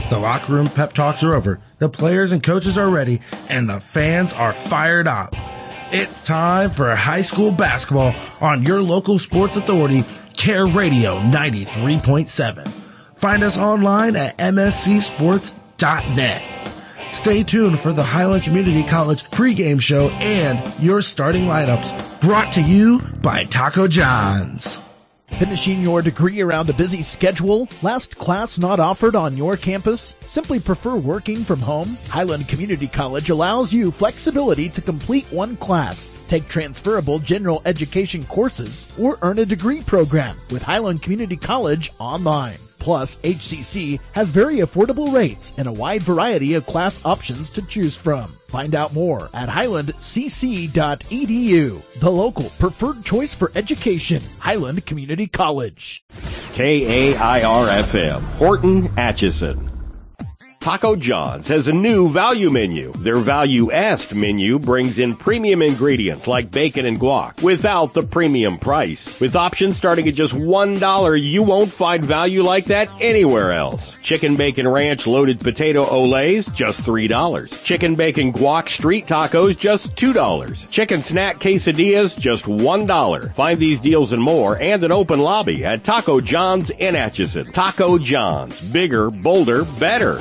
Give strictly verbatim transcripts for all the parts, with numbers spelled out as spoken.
The locker room pep talks are over, the players and coaches are ready, and the fans are fired up. It's time for high school basketball on your local sports authority, Care Radio ninety-three point seven. Find us online at m s c sports dot net. Stay tuned for the Highland Community College pregame show and your starting lineups, brought to you by Taco John's. Finishing your degree around a busy schedule? Last class not offered on your campus? Simply prefer working from home? Highland Community College allows you flexibility to complete one class, take transferable general education courses, or earn a degree program with Highland Community College online. Plus, H C C has very affordable rates and a wide variety of class options to choose from. Find out more at highland c c dot e d u. The local preferred choice for education, Highland Community College. K A I R F M, Horton, Atchison. Taco John's has a new value menu. Their Value-Est menu brings in premium ingredients like bacon and guac without the premium price. With options starting at just one dollar, you won't find value like that anywhere else. Chicken bacon ranch loaded potato olays, just three dollars. Chicken bacon guac street tacos, just two dollars. Chicken snack quesadillas, just one dollar. Find these deals and more and an open lobby at Taco John's in Atchison. Taco John's, bigger, bolder, better.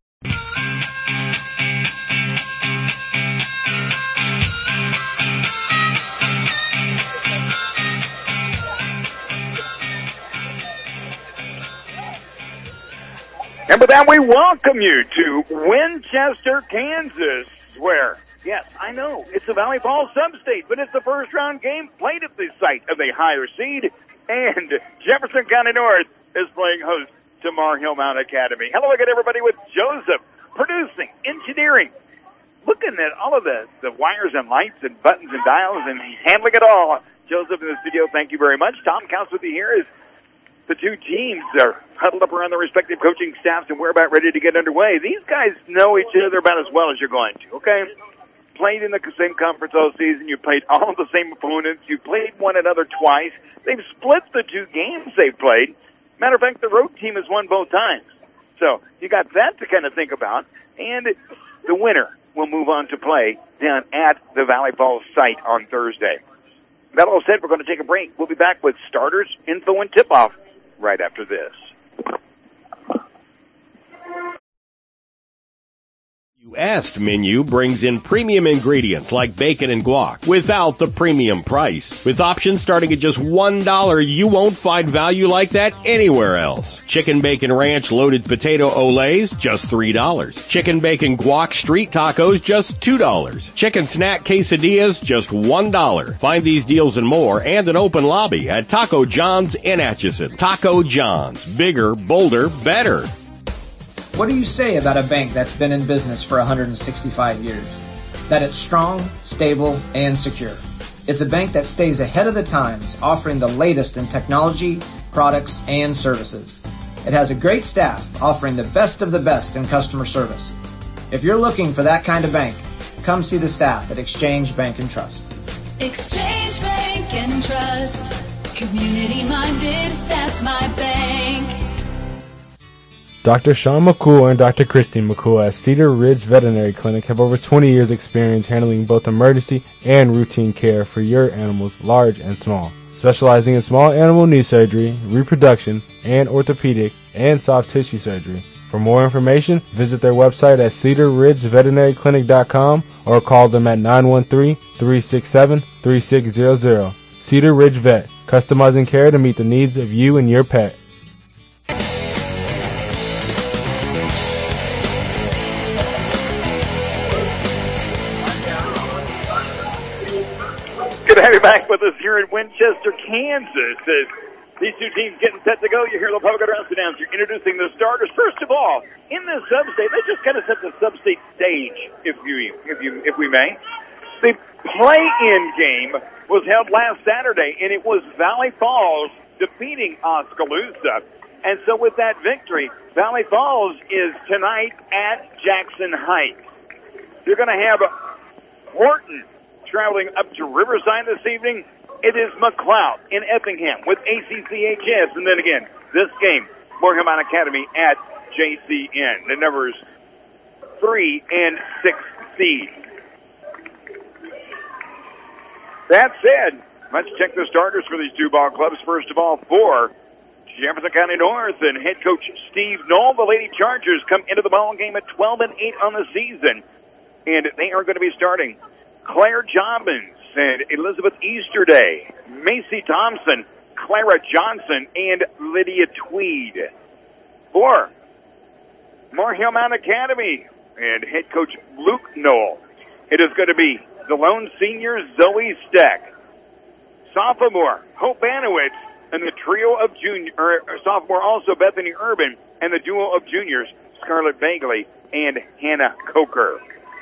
And with that, we welcome you to Winchester, Kansas, where, yes, I know, it's a Valley Falls sub-state, but it's the first-round game played at the site of a higher seed, and Jefferson County North is playing host to Mar Hill Mount Academy. Hello again, everybody, with Joseph, producing, engineering, looking at all of the, the wires and lights and buttons and dials and handling it all. Joseph in the studio, thank you very much. Tom Counts with you here as the two teams are huddled up around their respective coaching staffs, and we're about ready to get underway. These guys know each other about as well as you're going to, okay? Played in the same conference all season. You played all of the same opponents. You played one another twice. They've split the two games they've played. Matter of fact, the road team has won both times. So you got that to kind of think about. And the winner will move on to play down at the Valley Falls site on Thursday. That all said, we're going to take a break. We'll be back with starters, info, and tip-off right after this. Value-Est menu brings in premium ingredients like bacon and guac without the premium price. With options starting at just one dollar, you won't find value like that anywhere else. Chicken bacon ranch loaded potato olays, just three dollars. Chicken bacon guac street tacos, just two dollars. Chicken snack quesadillas, just one dollar. Find these deals and more and an open lobby at Taco John's in Atchison. Taco John's, bigger, bolder, better. What do you say about a bank that's been in business for one hundred sixty-five years? That it's strong, stable, and secure. It's a bank that stays ahead of the times, offering the latest in technology, products, and services. It has a great staff, offering the best of the best in customer service. If you're looking for that kind of bank, come see the staff at Exchange Bank and Trust. Exchange Bank and Trust. Community-minded, that's my bank. Doctor Sean McCool and Doctor Christine McCool at Cedar Ridge Veterinary Clinic have over twenty years experience handling both emergency and routine care for your animals, large and small. Specializing in small animal knee surgery, reproduction, and orthopedic and soft tissue surgery. For more information, visit their website at cedar ridge veterinary clinic dot com or call them at nine one three, three six seven, three six zero zero. Cedar Ridge Vet, customizing care to meet the needs of you and your pet. Good to have you back with us here in Winchester, Kansas. As these two teams getting set to go, you hear the public address announcer introducing the starters. First of all, in this sub-state, they just kind of set the sub-state stage, if you, if you, if we may. The play-in game was held last Saturday, and it was Valley Falls defeating Oskaloosa. And so with that victory, Valley Falls is tonight at Jackson Heights. You're going to have Horton traveling up to Riverside this evening. It is McLeod in Effingham with A C C H S. And then again, this game, Mar Hill Mount Academy at J C N, the numbers three and six seeds. That said, let's check the starters for these two ball clubs. First of all, for Jefferson County North and head coach Steve Knoll, the Lady Chargers come into the ball game at twelve and eight on the season, and they are going to be starting Claire Jobbins and Elizabeth Easterday, Macy Thompson, Clara Johnson, and Lydia Tweed. For Moorhill Mount Academy and head coach Luke Knoll, it is going to be the lone senior Zoe Steck, sophomore Hope Banowitz, and the trio of junior, or sophomore also Bethany Urban, and the duo of juniors Scarlett Bagley and Hannah Coker.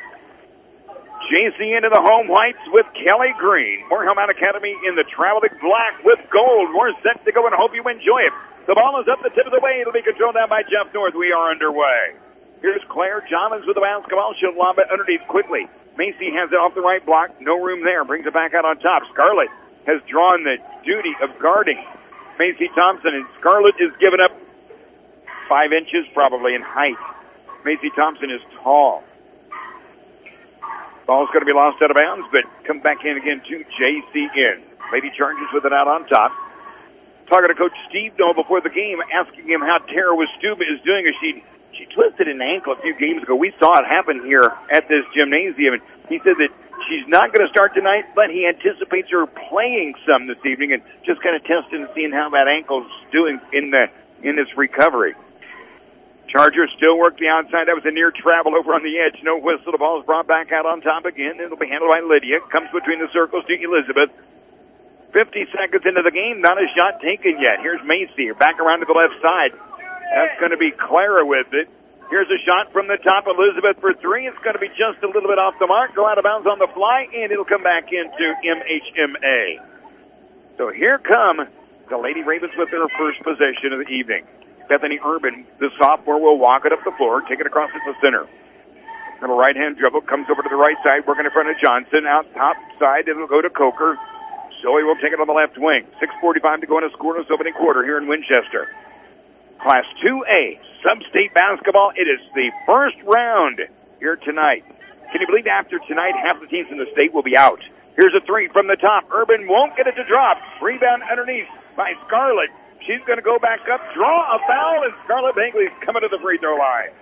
J C N to the home whites with Kelly Green. Moorhill Mount Academy in the traveling black with gold. More set to go, and I hope you enjoy it. The ball is up the tip of the way. It'll be controlled down by Jeff North. We are underway. Here's Claire Jobbins with the basketball. She'll lob it underneath quickly. Macy has it off the right block. No room there. Brings it back out on top. Scarlett has drawn the duty of guarding Macy Thompson, and Scarlett is given up five inches probably in height. Macy Thompson is tall. Ball's going to be lost out of bounds, but come back in again to J C N. Lady Chargers with it out on top. Talking to Coach Steve Knoll before the game, asking him how Tara Wastuba is doing. As she she twisted an ankle a few games ago. We saw it happen here at this gymnasium, and he said that she's not going to start tonight, but he anticipates her playing some this evening and just kind of testing and seeing how that ankle's doing in the in this recovery. Chargers still work the outside. That was a near travel over on the edge. No whistle. The ball's brought back out on top again. It'll be handled by Lydia. Comes between the circles to Elizabeth. fifty seconds into the game, not a shot taken yet. Here's Macy, back around to the left side. That's going to be Clara with it. Here's a shot from the top. Elizabeth for three. It's going to be just a little bit off the mark. Go out of bounds on the fly, and it'll come back into M H M A. So here come the Lady Ravens with their first possession of the evening. Bethany Urban, the sophomore, will walk it up the floor, take it across to the center. Little right-hand dribble, comes over to the right side, working in front of Johnson. Out top side, it'll go to Coker. Zoe will take it on the left wing. six forty-five to go in a scoreless opening quarter here in Winchester. Class two A, Sub-State basketball. It is the first round here tonight. Can you believe after tonight, half the teams in the state will be out? Here's a three from the top. Urban won't get it to drop. Rebound underneath by Scarlett. She's going to go back up, draw a foul, and Scarlett Bagley's coming to the free throw line.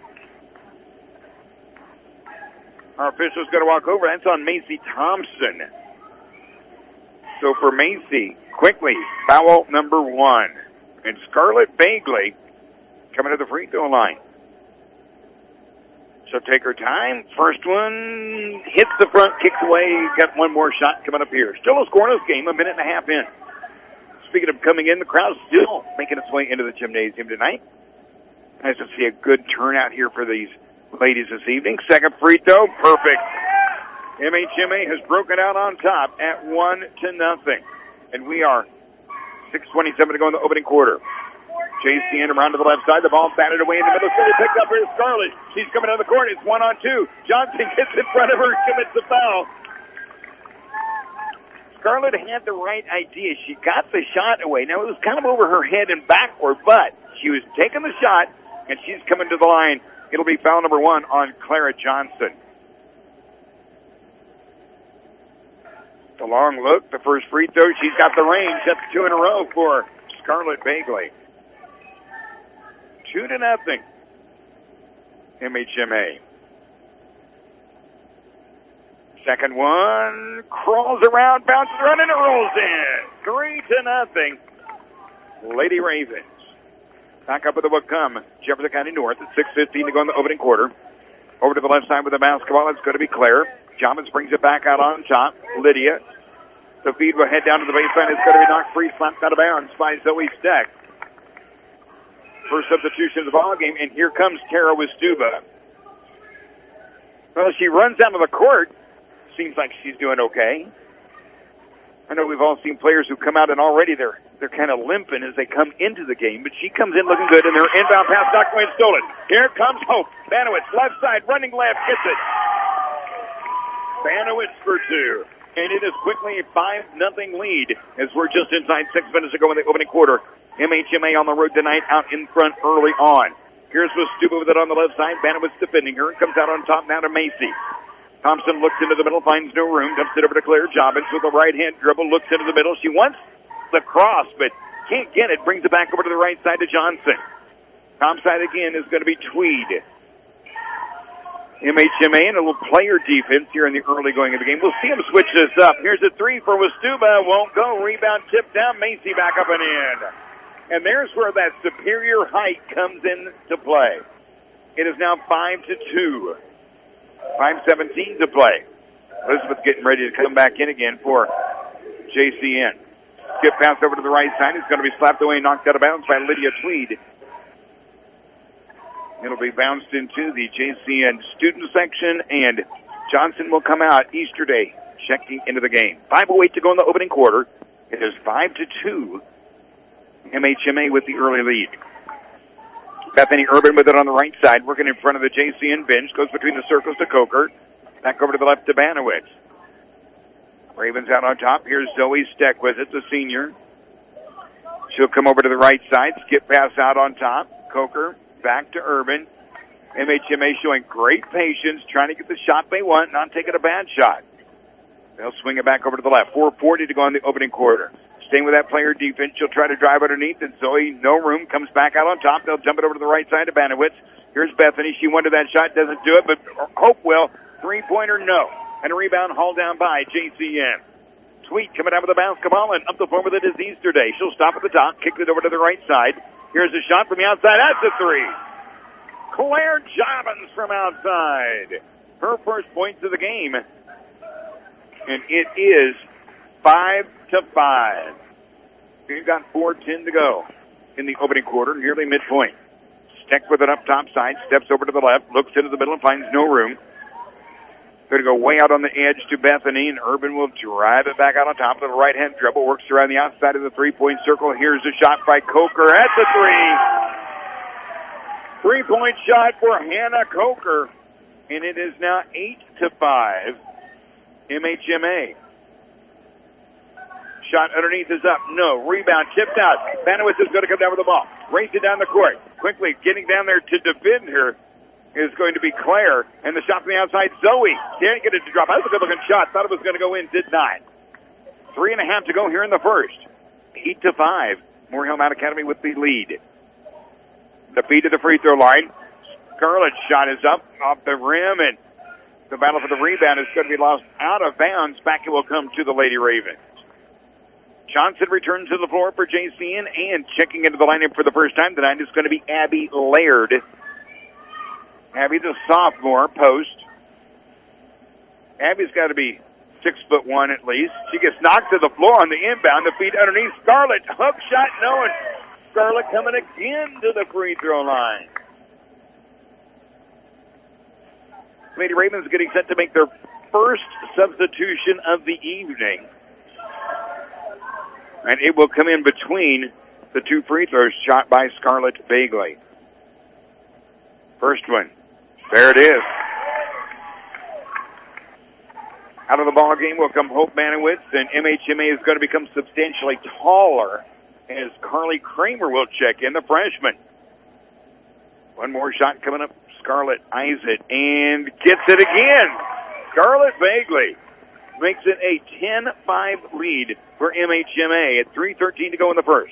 Our official's going to walk over. That's on Macy Thompson. So for Macy, quickly, foul number one. And Scarlett Bagley coming to the free throw line. So take her time. First one hits the front, kicks away. Got one more shot coming up here. Still a scoreless game, a minute and a half in. Speaking of coming in, the crowd's still making its way into the gymnasium tonight. Nice to see a good turnout here for these ladies this evening. Second free throw, perfect. M H M A has broken out on top at one to nothing. And we are six twenty-seven to go in the opening quarter. J C N around to the left side. The ball batted away in the middle. Still picked up for Scarlett. She's coming down the court. It's one on two. Johnson gets in front of her, commits the foul. Scarlett had the right idea. She got the shot away. Now, it was kind of over her head and backward, but she was taking the shot, and she's coming to the line. It'll be foul number one on Clara Johnson. The long look, the first free throw. She's got the range. That's two in a row for Scarlett Bagley. Two to nothing. M H M A. Second one crawls around, bounces around, and it rolls in. Three to nothing. Lady Ravens. Back up with the would come. Jefferson County North at six fifteen to go in the opening quarter. Over to the left side with the basketball. It's going to be Claire. Jobbins brings it back out on top. Lydia. The feed will head down to the baseline. It's going to be knocked free, slapped out of bounds by Zoe Steck. First substitution of the ball game, and here comes Tara Wastuba. Well, she runs down to the court. Seems like she's doing okay. I know we've all seen players who come out and already they're they're kind of limping as they come into the game, but she comes in looking good, and their inbound pass knocked away and stolen. Here comes Hope. Banowitz, left side, running left, gets it. Banowitz for two. And it is quickly a five nothing lead as we're just inside six minutes to go in the opening quarter. M H M A on the road tonight, out in front early on. Here's Wastuba with it on the left side. Banowitz defending her. Comes out on top now to Macy. Thompson looks into the middle, finds no room. Dumps it over to Claire Jobbins with a right-hand dribble. Looks into the middle. She wants the cross, but can't get it. Brings it back over to the right side to Johnson. Top side again is going to be Tweed. M H M A and a little player defense here in the early going of the game. We'll see him switch this up. Here's a three for Wastuba. Won't go. Rebound tipped down. Macy back up and in. And there's where that superior height comes into play. It is now five to two. five seventeen to play. Elizabeth getting ready to come back in again for J C N. Skip pass over to the right side. It's going to be slapped away and knocked out of bounds by Lydia Tweed. It'll be bounced into the J C N student section, and Johnson will come out. Easterday checking into the game. five oh eight to go in the opening quarter. It is five to two. M H M A with the early lead. Bethany Urban with it on the right side, working in front of the J C N bench. Goes between the circles to Coker. Back over to the left to Banowitz. Ravens out on top. Here's Zoe Steck with it, the senior. She'll come over to the right side. Skip pass out on top. Coker back to Urban. M H M A showing great patience, trying to get the shot they want, not taking a bad shot. They'll swing it back over to the left. four forty to go in the opening quarter. Staying with that player defense, she'll try to drive underneath, and Zoe, no room, comes back out on top. They'll jump it over to the right side to Banowitz. Here's Bethany. She wanted that shot, doesn't do it, but Hopewell, three-pointer, no. And a rebound hauled down by J C N. Tweet coming out with the basketball, and up the floor with it is Easterday. She'll stop at the top, kick it over to the right side. Here's a shot from the outside. That's a three. Claire Jobbins from outside. Her first points of the game. And it is five to five. We've got four ten to go in the opening quarter, nearly midpoint. Steck with it up top side, steps over to the left, looks into the middle and finds no room. Going to go way out on the edge to Bethany, and Urban will drive it back out on top of the right-hand dribble, works around the outside of the three-point circle. Here's a shot by Coker at the three. Three-point shot for Hannah Coker, and it is now eight to five. M H M A. Shot underneath is up. No. Rebound tipped out. Banowitz is going to come down with the ball. Race it down the court. Quickly getting down there to defend her is going to be Claire. And the shot from the outside, Zoe. Can't get it to drop. That was a good-looking shot. Thought it was going to go in. Did not. Three and a half to go here in the first. Eight to five. Moorhill Mount Academy with the lead. The feed to the free throw line. Scarlett's shot is up off the rim, and the battle for the rebound is going to be lost out of bounds. Back it will come to the Lady Ravens. Johnson returns to the floor for J C N, and checking into the lineup for the first time tonight is going to be Abby Laird. Abby, the sophomore, post. Abby's got to be six foot one at least. She gets knocked to the floor on the inbound. The feed underneath. Scarlett, hook shot, no, and Scarlett coming again to the free throw line. Lady Ravens getting set to make their first substitution of the evening. And it will come in between the two free throws shot by Scarlett Bagley. First one. There it is. Out of the ball game will come Hope Banowitz, and M H M A is going to become substantially taller as Carly Kramer will check in, the freshman. One more shot coming up. Scarlett eyes it and gets it again. Scarlett Bagley makes it a ten five lead for M H M A at three thirteen to go in the first.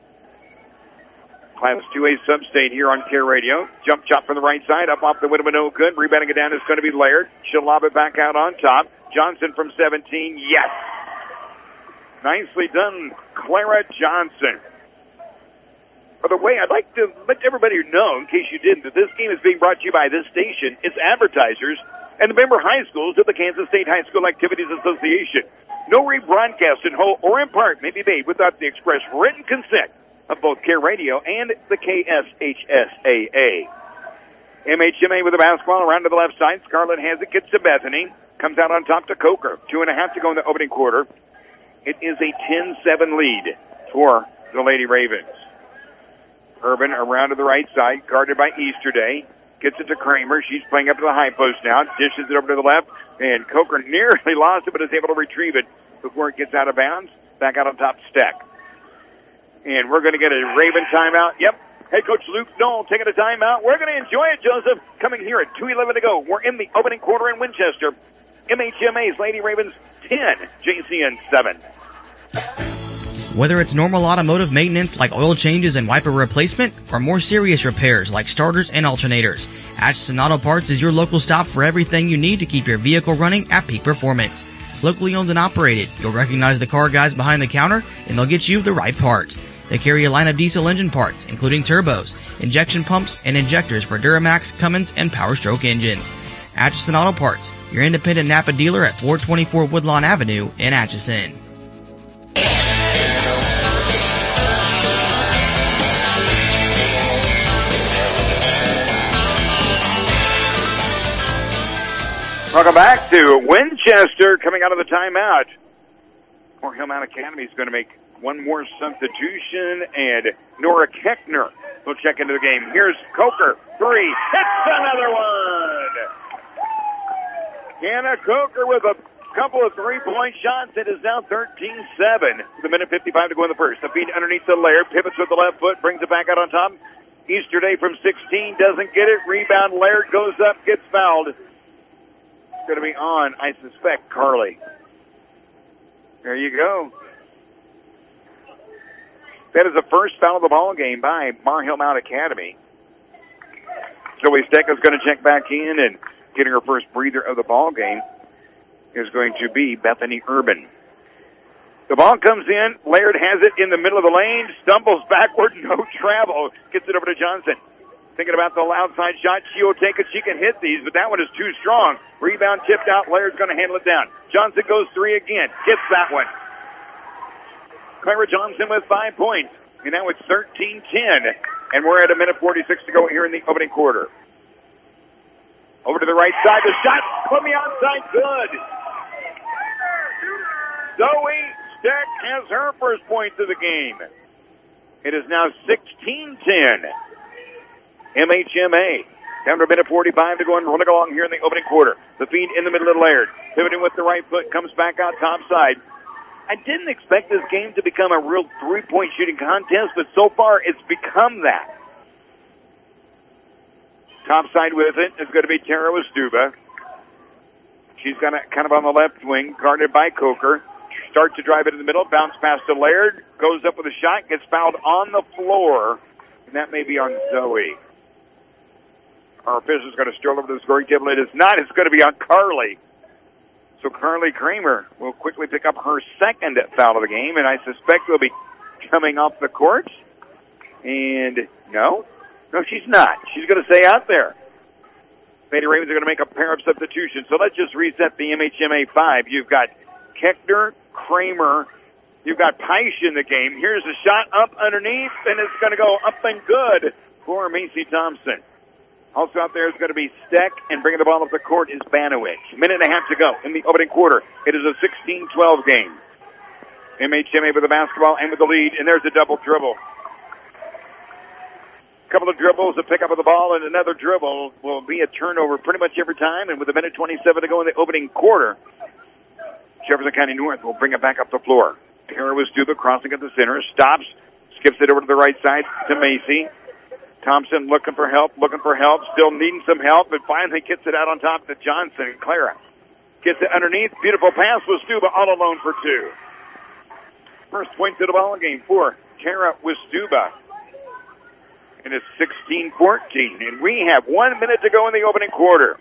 Class two A Sub-State here on Care Radio. Jump chop from the right side, up off the window, no good. Rebounding it down is going to be Laird. She'll lob it back out on top. Johnson from seventeen, yes. Nicely done, Clara Johnson. By the way, I'd like to let everybody know, in case you didn't, that this game is being brought to you by this station, its advertisers, and the member high schools of the Kansas State High School Activities Association. No rebroadcast in whole or in part may be made without the express written consent of both Care Radio and the K S H S A A. M H M A with the basketball around to the left side. Scarlett has it, gets to Bethany. Comes out on top to Coker. Two and a half to go in the opening quarter. It is a ten seven lead for the Lady Ravens. Urban around to the right side, guarded by Easterday. Gets it to Kramer. She's playing up to the high post now. Dishes it over to the left. And Coker nearly lost it, but is able to retrieve it before it gets out of bounds. Back out on top, Steck. And we're going to get a Raven timeout. Yep. Head coach Luke Knoll taking a timeout. We're going to enjoy it, Joseph. Coming here at two eleven to go. We're in the opening quarter in Winchester. M H M A's Lady Ravens ten, J C N seven. Whether it's normal automotive maintenance like oil changes and wiper replacement, or more serious repairs like starters and alternators, Atchison Auto Parts is your local stop for everything you need to keep your vehicle running at peak performance. Locally owned and operated, you'll recognize the car guys behind the counter, and they'll get you the right parts. They carry a line of diesel engine parts, including turbos, injection pumps, and injectors for Duramax, Cummins, and Power Stroke engines. Atchison Auto Parts, your independent Napa dealer at four twenty-four Woodlawn Avenue in Atchison. Welcome back to Winchester coming out of the timeout. Moore Hill Mount Academy is going to make one more substitution, and Nora Keckner will check into the game. Here's Coker, three, hits another one. Hannah Coker with a couple of three-point shots. It is now thirteen seven with a minute fifty-five to go in the first. The feed underneath the Laird, pivots with the left foot, brings it back out on top. Easterday from sixteen, doesn't get it. Rebound, Laird goes up, gets fouled. Going to be on, I suspect, Carly. There you go. That is the first foul of the ball game by Mar Hill Mount Academy. Zoe Steck is going to check back in, and getting her first breather of the ball game is going to be Bethany Urban. The ball comes in. Laird has it in the middle of the lane, stumbles backward, no travel, gets it over to Johnson. Thinking about the outside shot, she'll take it. She can hit these, but that one is too strong. Rebound tipped out. Laird's going to handle it down. Johnson goes three again. Gets that one. Clara Johnson with five points. And now it's thirteen ten. And we're at a minute forty-six to go here in the opening quarter. Over to the right side. The shot from the outside. Good. Zoe Steck has her first points of the game. It is now sixteen ten. M H M A down to a minute forty-five to go and running along here in the opening quarter. The feed in the middle of Laird. Pivoting with the right foot, comes back out top side. I didn't expect this game to become a real three-point shooting contest, but so far it's become that. Top side with it is going to be Tara Wastuba. She's got it kind of on the left wing, guarded by Coker. Starts to drive it in the middle, bounce past to Laird, goes up with a shot, gets fouled on the floor, and that may be on Zoe. Our official is going to stroll over to the scoring table. It is not. It's going to be on Carly. So Carly Kramer will quickly pick up her second foul of the game, and I suspect will be coming off the court. And no, no, she's not. She's going to stay out there. Lady Ravens are going to make a pair of substitutions. So let's just reset the M H M A five. You've got Keckner, Kramer. You've got Peisch in the game. Here's a shot up underneath, and it's going to go up and good for Macy Thompson. Also out there is going to be Steck, and bringing the ball up the court is Banowich. Minute and a half to go in the opening quarter. It is a sixteen twelve game. M H M A with the basketball and with the lead, and there's a double dribble. A couple of dribbles, a pick up of the ball, and another dribble will be a turnover pretty much every time, and with a minute twenty-seven to go in the opening quarter, Jefferson County North will bring it back up the floor. Tara Wastuba crossing at the center, stops, skips it over to the right side to Macy. Thompson looking for help, looking for help, still needing some help, and finally gets it out on top to Johnson. Clara gets it underneath. Beautiful pass. Wastuba all alone for two. First points of the ball game for Tara Wastuba. And it's sixteen fourteen, and we have one minute to go in the opening quarter.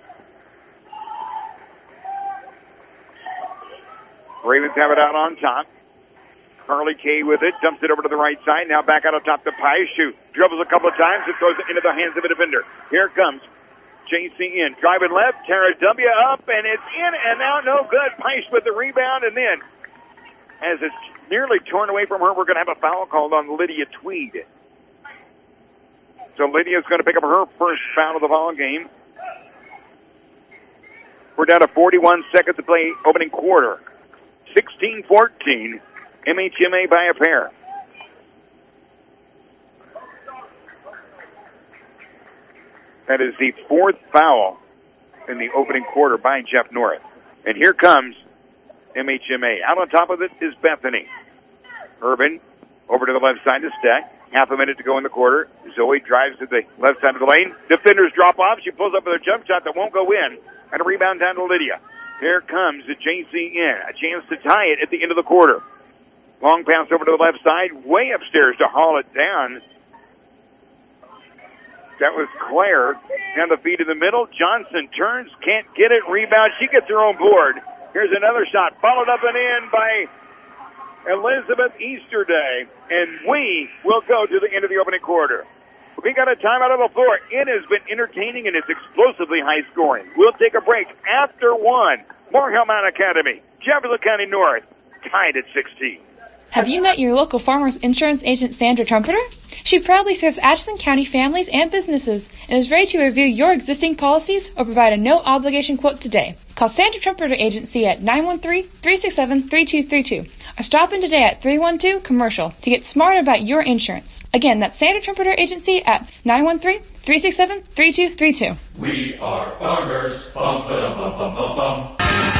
Ravens have it out on top. Carly Kay with it, dumps it over to the right side. Now back out on top to Peisch, who dribbles a couple of times and throws it into the hands of a defender. Here comes J C in, driving left. Tara W up, and it's in, and now no good. Peisch with the rebound, and then as it's nearly torn away from her, we're going to have a foul called on Lydia Tweed. So Lydia's going to pick up her first foul of the ball game. We're down to forty-one seconds to play opening quarter. sixteen fourteen. M H M A by a pair. That is the fourth foul in the opening quarter by Jeff North. And here comes M H M A. Out on top of it is Bethany. Urban over to the left side to Steck. Half a minute to go in the quarter. Zoe drives to the left side of the lane. Defenders drop off. She pulls up with a jump shot that won't go in. And a rebound down to Lydia. Here comes the J C N. A chance to tie it at the end of the quarter. Long pass over to the left side. Way upstairs to haul it down. That was Claire. Down the feet in the middle. Johnson turns. Can't get it. Rebound. She gets her own board. Here's another shot. Followed up and in by Elizabeth Easterday. And we will go to the end of the opening quarter. We got a timeout on the floor. It has been entertaining and it's explosively high scoring. We'll take a break after one. Moorhill Mountain Academy, Jefferson County North, tied at sixteen. Have you met your local Farmers Insurance agent, Sandra Trumpeter? She proudly serves Atchison County families and businesses and is ready to review your existing policies or provide a no-obligation quote today. Call Sandra Trumpeter Agency at nine one three, three six seven, three two three two or stop in today at three one two Commercial to get smart about your insurance. Again, that's Sandra Trumpeter Agency at nine one three, three six seven, three two three two. We are farmers. Bum, ba-dum, bum, bum, bum, bum.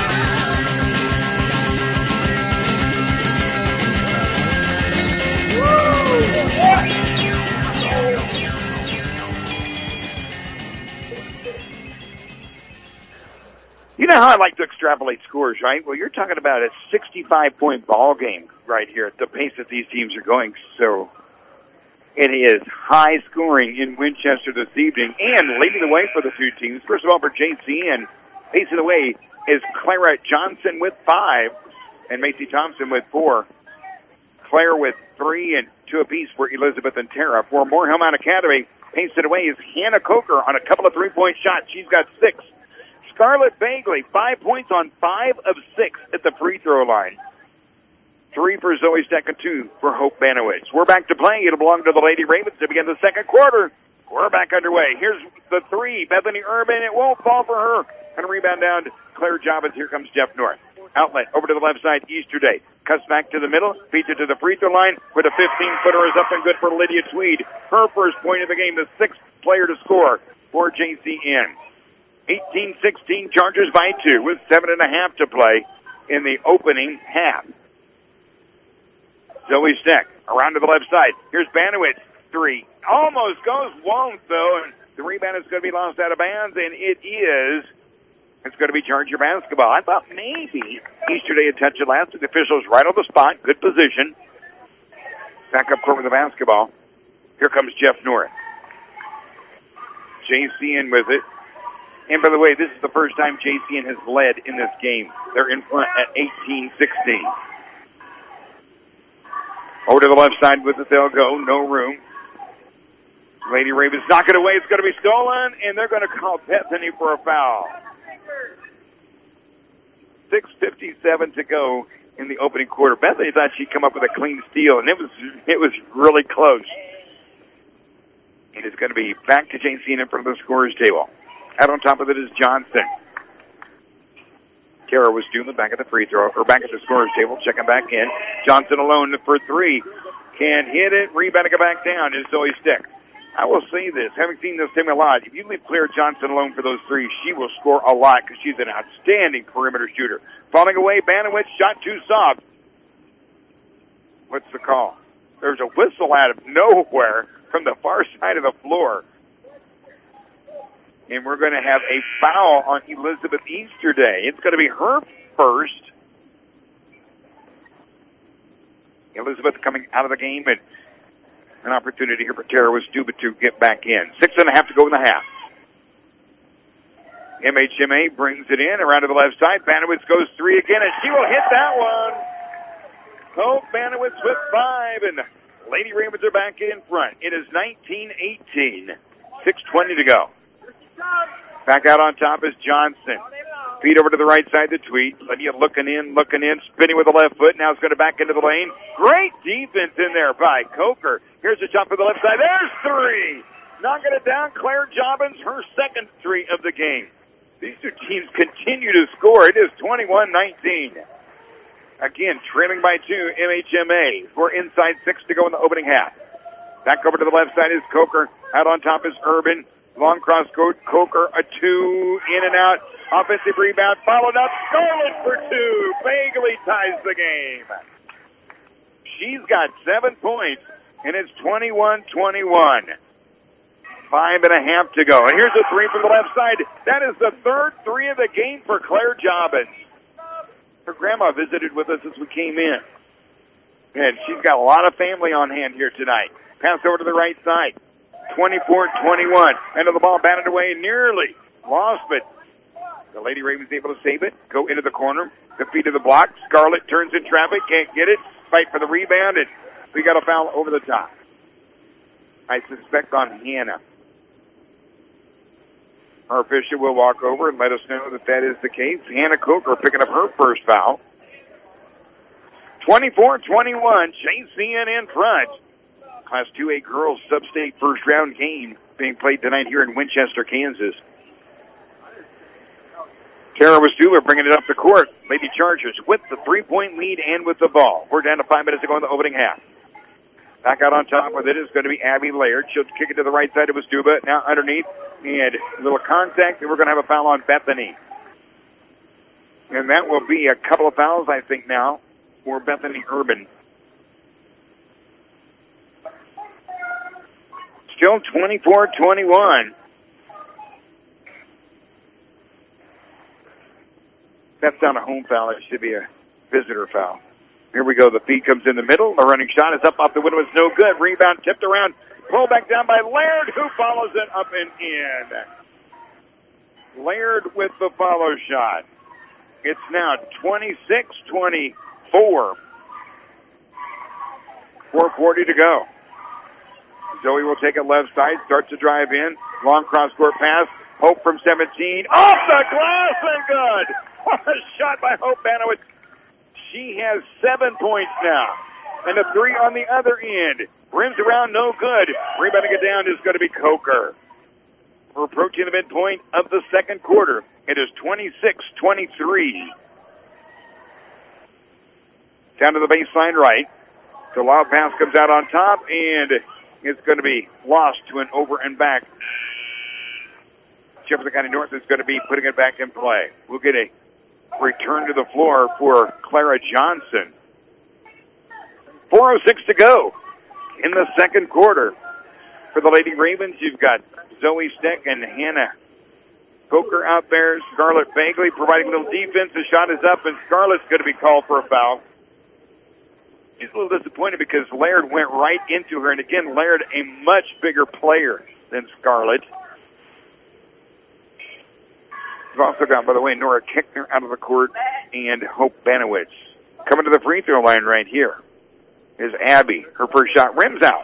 You know how I like to extrapolate scores, right? Well, you're talking about a sixty-five point ball game right here at the pace that these teams are going. So it is high scoring in Winchester this evening and leading the way for the two teams. First of all, for J C N, pacing the way is Clara Johnson with five and Macy Thompson with four. Claire with three and two apiece for Elizabeth and Tara. For Moorhill Mountain Academy, pacing away is Hannah Coker on a couple of three-point shots. She's got six. Scarlett Bagley, five points on five of six at the free throw line. Three for Zoe Steck and two for Hope Banowitz. We're back to play. It'll belong to the Lady Ravens to begin the second quarter. We're back underway. Here's the three. Bethany Urban. It won't fall for her. And a rebound down to Claire Jobbins. Here comes Jeff North. Outlet over to the left side. Easterday cuts back to the middle. Feeds it to the free throw line where the fifteen-footer is up and good for Lydia Tweed. Her first point of the game. The sixth player to score for J C N. eighteen sixteen Chargers by two with seven and a half to play in the opening half. Zoe Steck around to the left side. Here's Banowitz. Three. Almost goes, won't though. And the rebound is going to be lost out of bounds, and it is. It's going to be Charger basketball. I thought maybe Easterday had touched it last. The officials right on the spot. Good position. Back up court with the basketball. Here comes Jeff North. J C N with it. And by the way, this is the first time J C N has led in this game. They're in front at eighteen sixteen. Over to the left side with it, they'll go. No room. Lady Ravens knock it away. It's going to be stolen, and they're going to call Bethany for a foul. six fifty-seven to go in the opening quarter. Bethany thought she'd come up with a clean steal, and it was it was really close. And it's going to be back to J C N in front of the scorer's table. Out on top of it is Johnson. Tara was doing the back of the free throw, or back at the scorer's table, checking back in. Johnson alone for three. Can't hit it. Rebounding it back down is Zoe Stick. I will say this, having seen this team a lot, if you leave Claire Johnson alone for those three, she will score a lot because she's an outstanding perimeter shooter. Falling away, Banowitz shot too soft. What's the call? There's a whistle out of nowhere from the far side of the floor. And we're going to have a foul on Elizabeth Easterday. It's going to be her first. Elizabeth coming out of the game, and an opportunity here for Tara Stuba to get back in. Six and a half to go in the half. M H M A brings it in around to the left side. Banowitz goes three again, and she will hit that one. Hope Banowitz with five, and the Lady Ravens are back in front. It is nineteen eighteen. six twenty to go. Back out on top is Johnson. Feed over to the right side to Tweed. Lydia looking in, looking in, spinning with the left foot. Now it's going to back into the lane. Great defense in there by Coker. Here's a jump for the left side. There's three. Knocking it down. Claire Jobbins, her second three of the game. These two teams continue to score. It is twenty-one nineteen. Again, trailing by two, M H M A. We're inside six to go in the opening half. Back over to the left side is Coker. Out on top is Urban. Long cross court. Coker, a two, in and out. Offensive rebound, followed up. Scarlett for two. Bagley ties the game. She's got seven points and it's twenty-one twenty-one. Five and a half to go. And here's a three from the left side. That is the third three of the game for Claire Jobbins. Her grandma visited with us as we came in. And she's got a lot of family on hand here tonight. Pass over to the right side. twenty-four twenty-one. End of the ball batted away, nearly lost, but the Lady Ravens able to save it. Go into the corner. The feet of the block. Scarlett turns in traffic. Can't get it. Fight for the rebound, and we got a foul over the top. I suspect on Hannah. Our official will walk over and let us know that that is the case. Hannah Coker picking up her first foul. twenty-four twenty-one, J C N in front. Class two A girls sub-state first round game being played tonight here in Winchester, Kansas. Tara Westula bringing it up the court. Lady Chargers with the three-point lead and with the ball. We're down to five minutes to go in the opening half. Back out on top with it is going to be Abby Laird. She'll kick it to the right side of Westula. Now underneath. And a little contact, and we're going to have a foul on Bethany. And that will be a couple of fouls, I think, now for Bethany Urban. Still twenty-four twenty-one. That's not a home foul. It should be a visitor foul. Here we go. The feed comes in the middle. The running shot is up off the window. It's no good. Rebound tipped around. Pulled back down by Laird, who follows it up and in. Laird with the follow shot. It's now twenty-six twenty-four. four forty to go. Zoe will take it left side, starts to drive in. Long cross-court pass. Hope from seventeen. Off the glass and good. What a shot by Hope Banowitz. She has seven points now. And a three on the other end. Rims around, no good. Rebounding it down is going to be Coker. We're approaching the midpoint of the second quarter. It is twenty-six twenty-three. Down to the baseline right. The lob pass comes out on top, and it's going to be lost to an over and back. Jefferson County North is going to be putting it back in play. We'll get a return to the floor for Clara Johnson. four oh six to go in the second quarter. For the Lady Ravens, you've got Zoe Steck and Hannah Coker out there. Scarlett Bagley providing a little defense. The shot is up, and Scarlett's going to be called for a foul. She's a little disappointed because Laird went right into her. And again, Laird, a much bigger player than Scarlett. We've also got, by the way, Nora Kickner out of the court and Hope Banowitz. Coming to the free throw line right here is Abby. Her first shot rims out.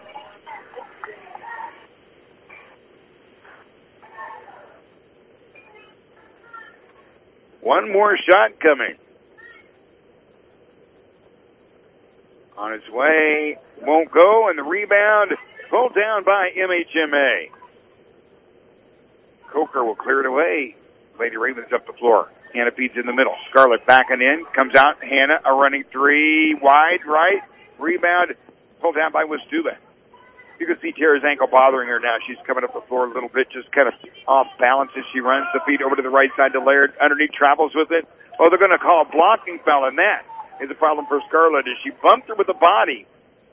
One more shot coming. On its way, won't go, and the rebound pulled down by M H M A. Coker will clear it away. Lady Ravens up the floor. Hannah feeds in the middle. Scarlett backing in, comes out. Hannah, a running three, wide right. Rebound pulled down by Westula. You can see Tara's ankle bothering her now. She's coming up the floor a little bit, just kind of off balance as she runs. The feed over to the right side to Laird. Underneath, travels with it. Oh, they're going to call a blocking foul, and that is a problem for Scarlett as she bumped her with the body.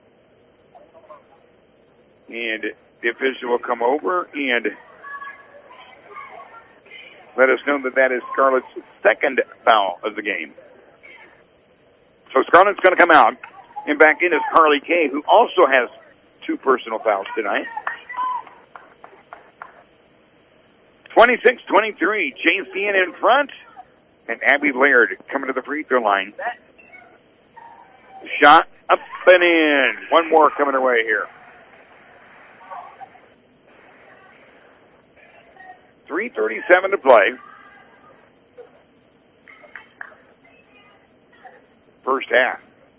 And the official will come over and let us know that that is Scarlett's second foul of the game. So Scarlett's going to come out, and back in is Carly Kay, who also has two personal fouls tonight. twenty-six twenty-three, J C N in front, and Abby Laird coming to the free throw line. Shot up and in. One more coming her way here. three thirty-seven to play. First half.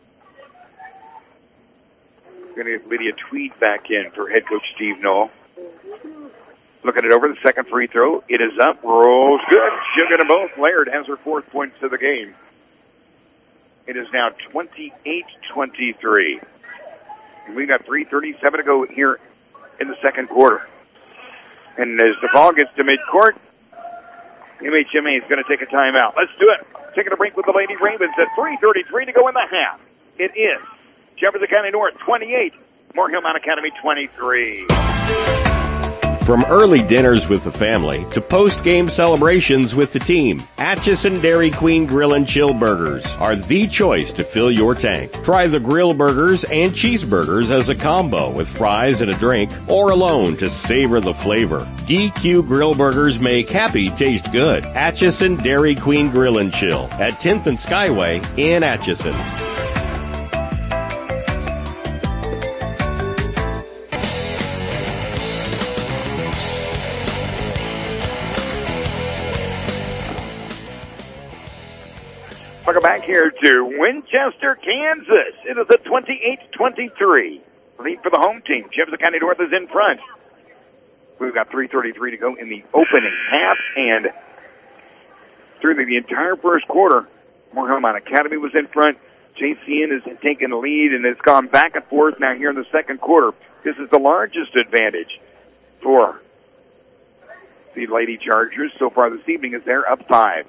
Going to get Lydia Tweed back in for head coach Steve Knoll. Looking it over, the second free throw. It is up, rolls good. She'll get them both. Laird has her fourth points of the game. It is now twenty-eight twenty-three. And we got three thirty-seven to go here in the second quarter. And as the ball gets to midcourt, M H M A is going to take a timeout. Let's do it. Taking a break with the Lady Ravens at three thirty-three to go in the half. It is Jefferson County North twenty-eight, Moore Hill Mount Academy twenty-three. From early dinners with the family to post-game celebrations with the team, Atchison Dairy Queen Grill and Chill Burgers are the choice to fill your tank. Try the grill burgers and cheeseburgers as a combo with fries and a drink, or alone to savor the flavor. D Q Grill Burgers make happy taste good. Atchison Dairy Queen Grill and Chill at tenth and Skyway in Atchison. Welcome back here to Winchester, Kansas. It is a twenty-eight twenty-three lead for the home team. Jefferson County North is in front. We've got three thirty-three to go in the opening half, and through the entire first quarter, Moore Hill Mount Academy was in front. J C N has taken the lead, and it's gone back and forth now here in the second quarter. This is the largest advantage for the Lady Chargers so far this evening as they're up five.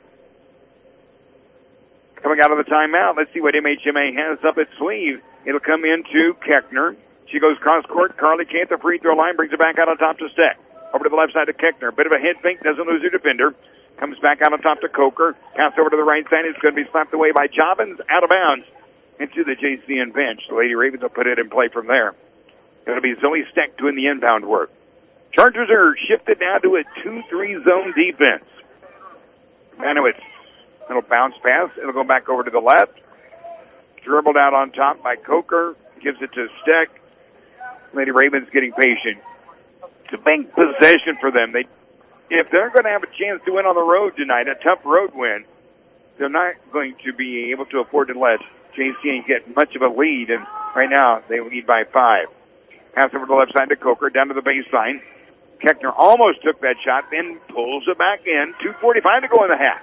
Coming out of the timeout, let's see what M H M A has up its sleeve. It'll come into Keckner. She goes cross court. Carly K at the free throw line, brings it back out on top to Steck. Over to the left side to Keckner. Bit of a head fake, doesn't lose her defender. Comes back out on top to Coker. Pass over to the right side. It's going to be slapped away by Jobbins, out of bounds into the J C N bench. The Lady Ravens will put it in play from there. It'll be Zoe Steck doing the inbound work. Chargers are shifted now to a two three zone defense. Banowitz. It'll bounce pass. It'll go back over to the left. Dribbled out on top by Coker. Gives it to Steck. Lady Ravens getting patient. It's a big possession for them. They, if they're going to have a chance to win on the road tonight, a tough road win, they're not going to be able to afford to let J C N get much of a lead. And right now, they lead by five. Pass over to the left side to Coker, down to the baseline. Keckner almost took that shot, then pulls it back in. two forty-five to go in the half.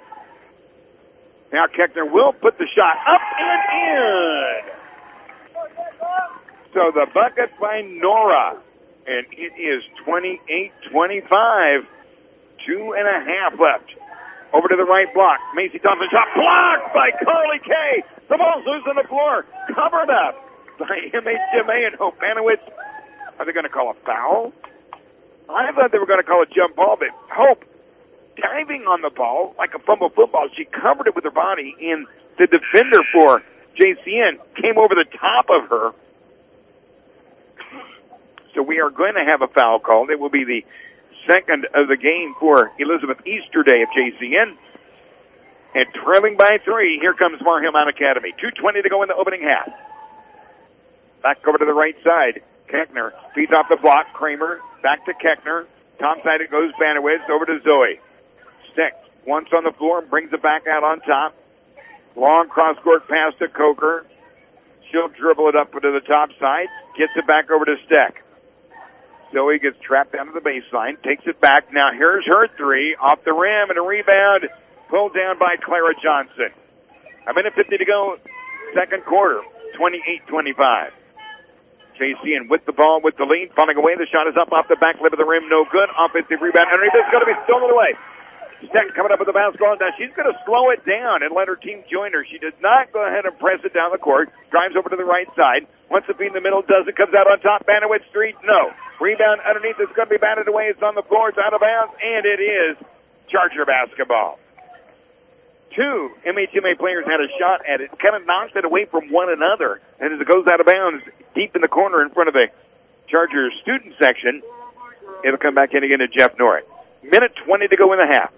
Now Keckner will put the shot up and in. So the bucket by Nora. And it is twenty-eight twenty-five. Two and a half left. Over to the right block. Macy Thompson shot blocked by Carly K. The ball's loose on the floor. Covered up by M H M A and Hope Banowitz. Are they going to call a foul? I thought they were going to call a jump ball, but Hope diving on the ball like a fumble football. She covered it with her body, and the defender for J C N came over the top of her. So we are going to have a foul called. It will be the second of the game for Elizabeth Easterday of J C N. And trailing by three, here comes Moore Hill Mount Academy. two twenty to go in the opening half. Back over to the right side. Keckner feeds off the block. Kramer back to Keckner. Top side it goes Banowitz over to Zoe. Steck once on the floor and brings it back out on top. Long cross-court pass to Coker. She'll dribble it up to the top side. Gets it back over to Steck. Zoe gets trapped down to the baseline. Takes it back. Now here's her three. Off the rim and a rebound. Pulled down by Clara Johnson. A minute fifty to go. Second quarter. twenty-eight twenty-five. J C N with the ball, with the lead. Falling away. The shot is up off the back lip of the rim. No good. Offensive rebound. Underneath. It's going to be stolen away. Steck coming up with the basketball. Now she's going to slow it down and let her team join her. She does not go ahead and press it down the court. Drives over to the right side. Wants to be in the middle. Does it. Comes out on top. Banowitz Street. No. Rebound underneath. It's going to be batted away. It's on the floor. It's out of bounds. And it is Charger basketball. Two M H M A players had a shot at it. Kind of knocked it away from one another. And as it goes out of bounds, deep in the corner in front of the Charger student section, it'll come back in again to Jeff Norrie. Minute twenty to go in the half.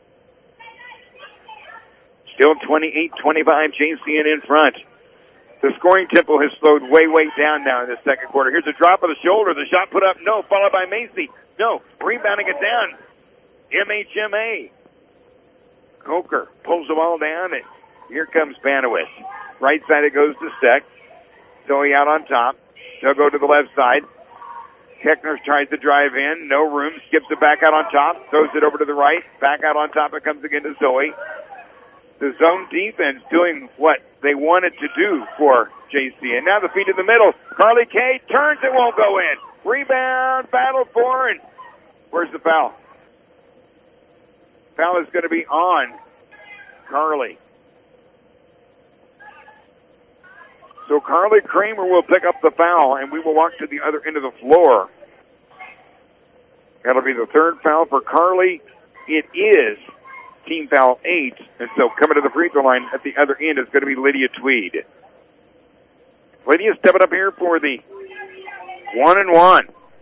Still twenty-eight twenty-five, J C N in front. The scoring tempo has slowed way, way down now in the second quarter. Here's a drop of the shoulder. The shot put up, no. Followed by Macy. No. Rebounding it down. M H M A. Coker pulls the ball down, and here comes Banowitz. Right side it goes to Steck. Zoe out on top. They'll go to the left side. Keckner tries to drive in. No room. Skips it back out on top. Throws it over to the right. Back out on top. It comes again to Zoe. The zone defense doing what they wanted to do for J C. And now the feed in the middle. Carly K turns. It won't go in. Rebound. Battle for. And where's the foul? Foul is going to be on Carly. So Carly Kramer will pick up the foul, and we will walk to the other end of the floor. That'll be the third foul for Carly. It is team foul eight, and so coming to the free throw line at the other end is going to be Lydia Tweed. Lydia stepping up here for the one and one.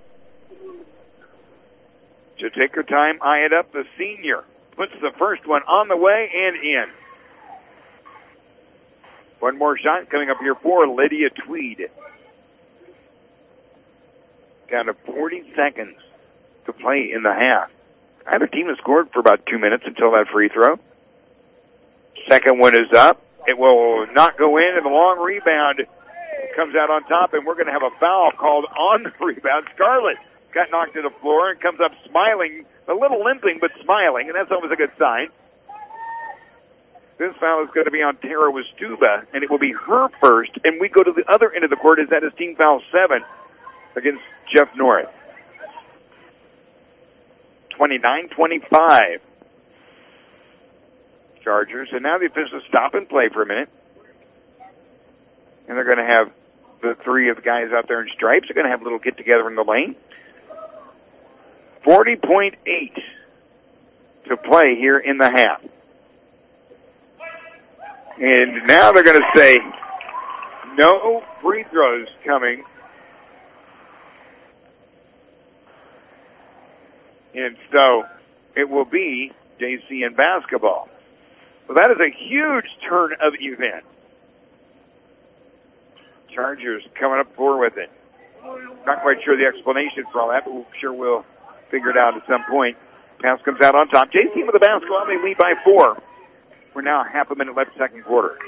She'll take her time, eye it up. The senior puts the first one on the way and in. One more shot coming up here for Lydia Tweed. Down to forty seconds to play in the half. Either team has scored for about two minutes until that free throw. Second one is up. It will not go in, and the long rebound comes out on top, and we're going to have a foul called on the rebound. Scarlett got knocked to the floor and comes up smiling, a little limping, but smiling, and that's always a good sign. This foul is going to be on Tara Westuba, and it will be her first, and we go to the other end of the court as that is team foul seven against Jeff North. twenty-nine twenty-five. Chargers, and now the officials stop and play for a minute. And they're going to have the three of the guys out there in stripes. They're going to have a little get-together in the lane. forty point eight to play here in the half. And now they're going to say no free throws coming. And so it will be J C N basketball. So that is a huge turn of events. Chargers coming up forward with it. Not quite sure the explanation for all that, but we're sure we'll figure it out at some point. Pass comes out on top. J C N with the basketball. They lead by four. We're now half a minute left second quarter.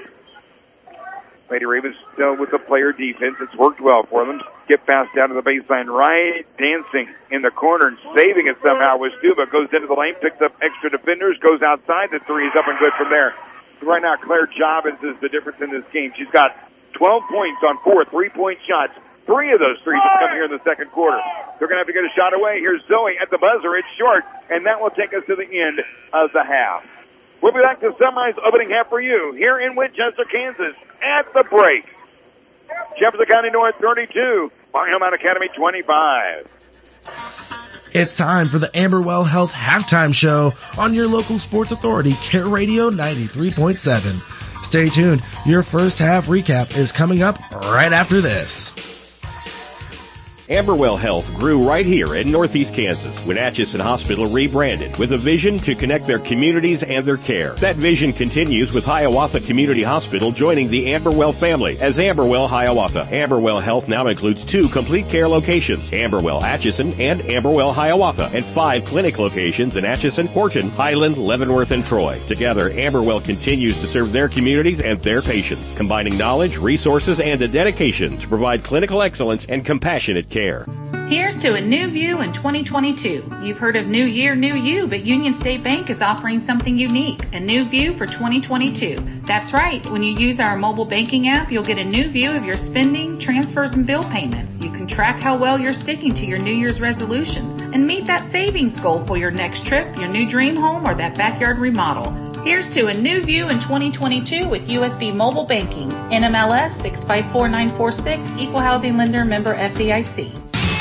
Lady Ravens still with the player defense. It's worked well for them. Get fast down to the baseline right. Dancing in the corner and saving it somehow with Stuba. Goes into the lane, picks up extra defenders, goes outside. The three is up and good from there. Right now, Claire Jobbins is the difference in this game. She's got twelve points on four three-point shots. Three of those threes have come here in the second quarter. They're going to have to get a shot away. Here's Zoe at the buzzer. It's short, and that will take us to the end of the half. We'll be back to summarize opening half for you here in Winchester, Kansas at the break. Jefferson County North thirty-two, Barnum Academy twenty-five. It's time for the Amberwell Health Halftime Show on your local sports authority, Care Radio ninety-three point seven. Stay tuned. Your first half recap is coming up right after this. Amberwell Health grew right here in Northeast Kansas when Atchison Hospital rebranded with a vision to connect their communities and their care. That vision continues with Hiawatha Community Hospital joining the Amberwell family as Amberwell Hiawatha. Amberwell Health now includes two complete care locations, Amberwell Atchison and Amberwell Hiawatha, and five clinic locations in Atchison, Horton, Highland, Leavenworth, and Troy. Together, Amberwell continues to serve their communities and their patients, combining knowledge, resources, and a dedication to provide clinical excellence and compassionate care. Here's to a new view in twenty twenty-two. You've heard of New Year, New You, but Union State Bank is offering something unique, a new view for twenty twenty-two. That's right. When you use our mobile banking app, you'll get a new view of your spending, transfers, and bill payments. You can track how well you're sticking to your New Year's resolutions and meet that savings goal for your next trip, your new dream home, or that backyard remodel. Here's to a new view in twenty twenty-two with U S B Mobile Banking. N M L S six five four nine four six, Equal Housing Lender, member F D I C.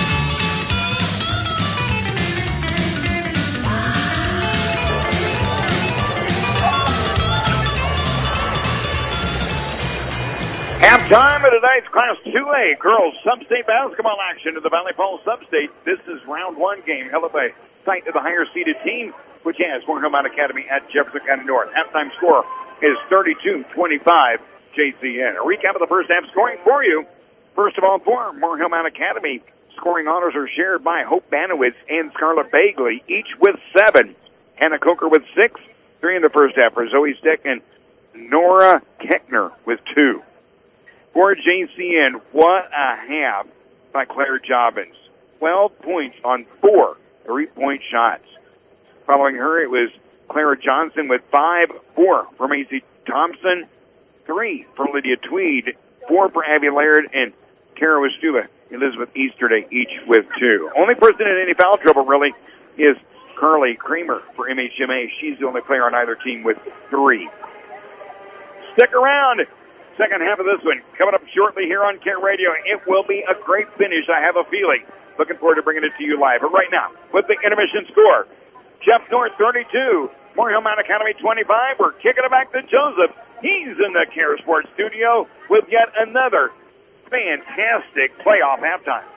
Halftime of tonight's Class two A girls sub-state basketball action at the Valley Falls Sub-State. This is round one game held by site of the higher-seeded team, which has Moorhead Academy at Jefferson County North. Halftime score is thirty-two twenty-five J C N. A recap of the first half scoring for you. First of all, for Moorhead Academy, scoring honors are shared by Hope Banowitz and Scarlett Bagley, each with seven. Hannah Coker with six, three in the first half for Zoe Stick, and Nora Keckner with two. For J C N, what a half by Claire Jobbins. twelve points on four three-point shots. Following her, it was Clara Johnson with five, four for Macy Thompson, three for Lydia Tweed, four for Abby Laird, and Tara Westuba, Elizabeth Easterday, each with two. Only person in any foul trouble, really, is Carly Kramer for M H M A. She's the only player on either team with three. Stick around. second half of this one coming up shortly here on Care Radio. It will be a great finish, I have a feeling. Looking forward to bringing it to you live. But right now, with the intermission score, Jeff North thirty-two, Moore Hill Mount Academy twenty-five. We're kicking it back to Joseph. He's in the Care Sports studio with yet another fantastic playoff halftime.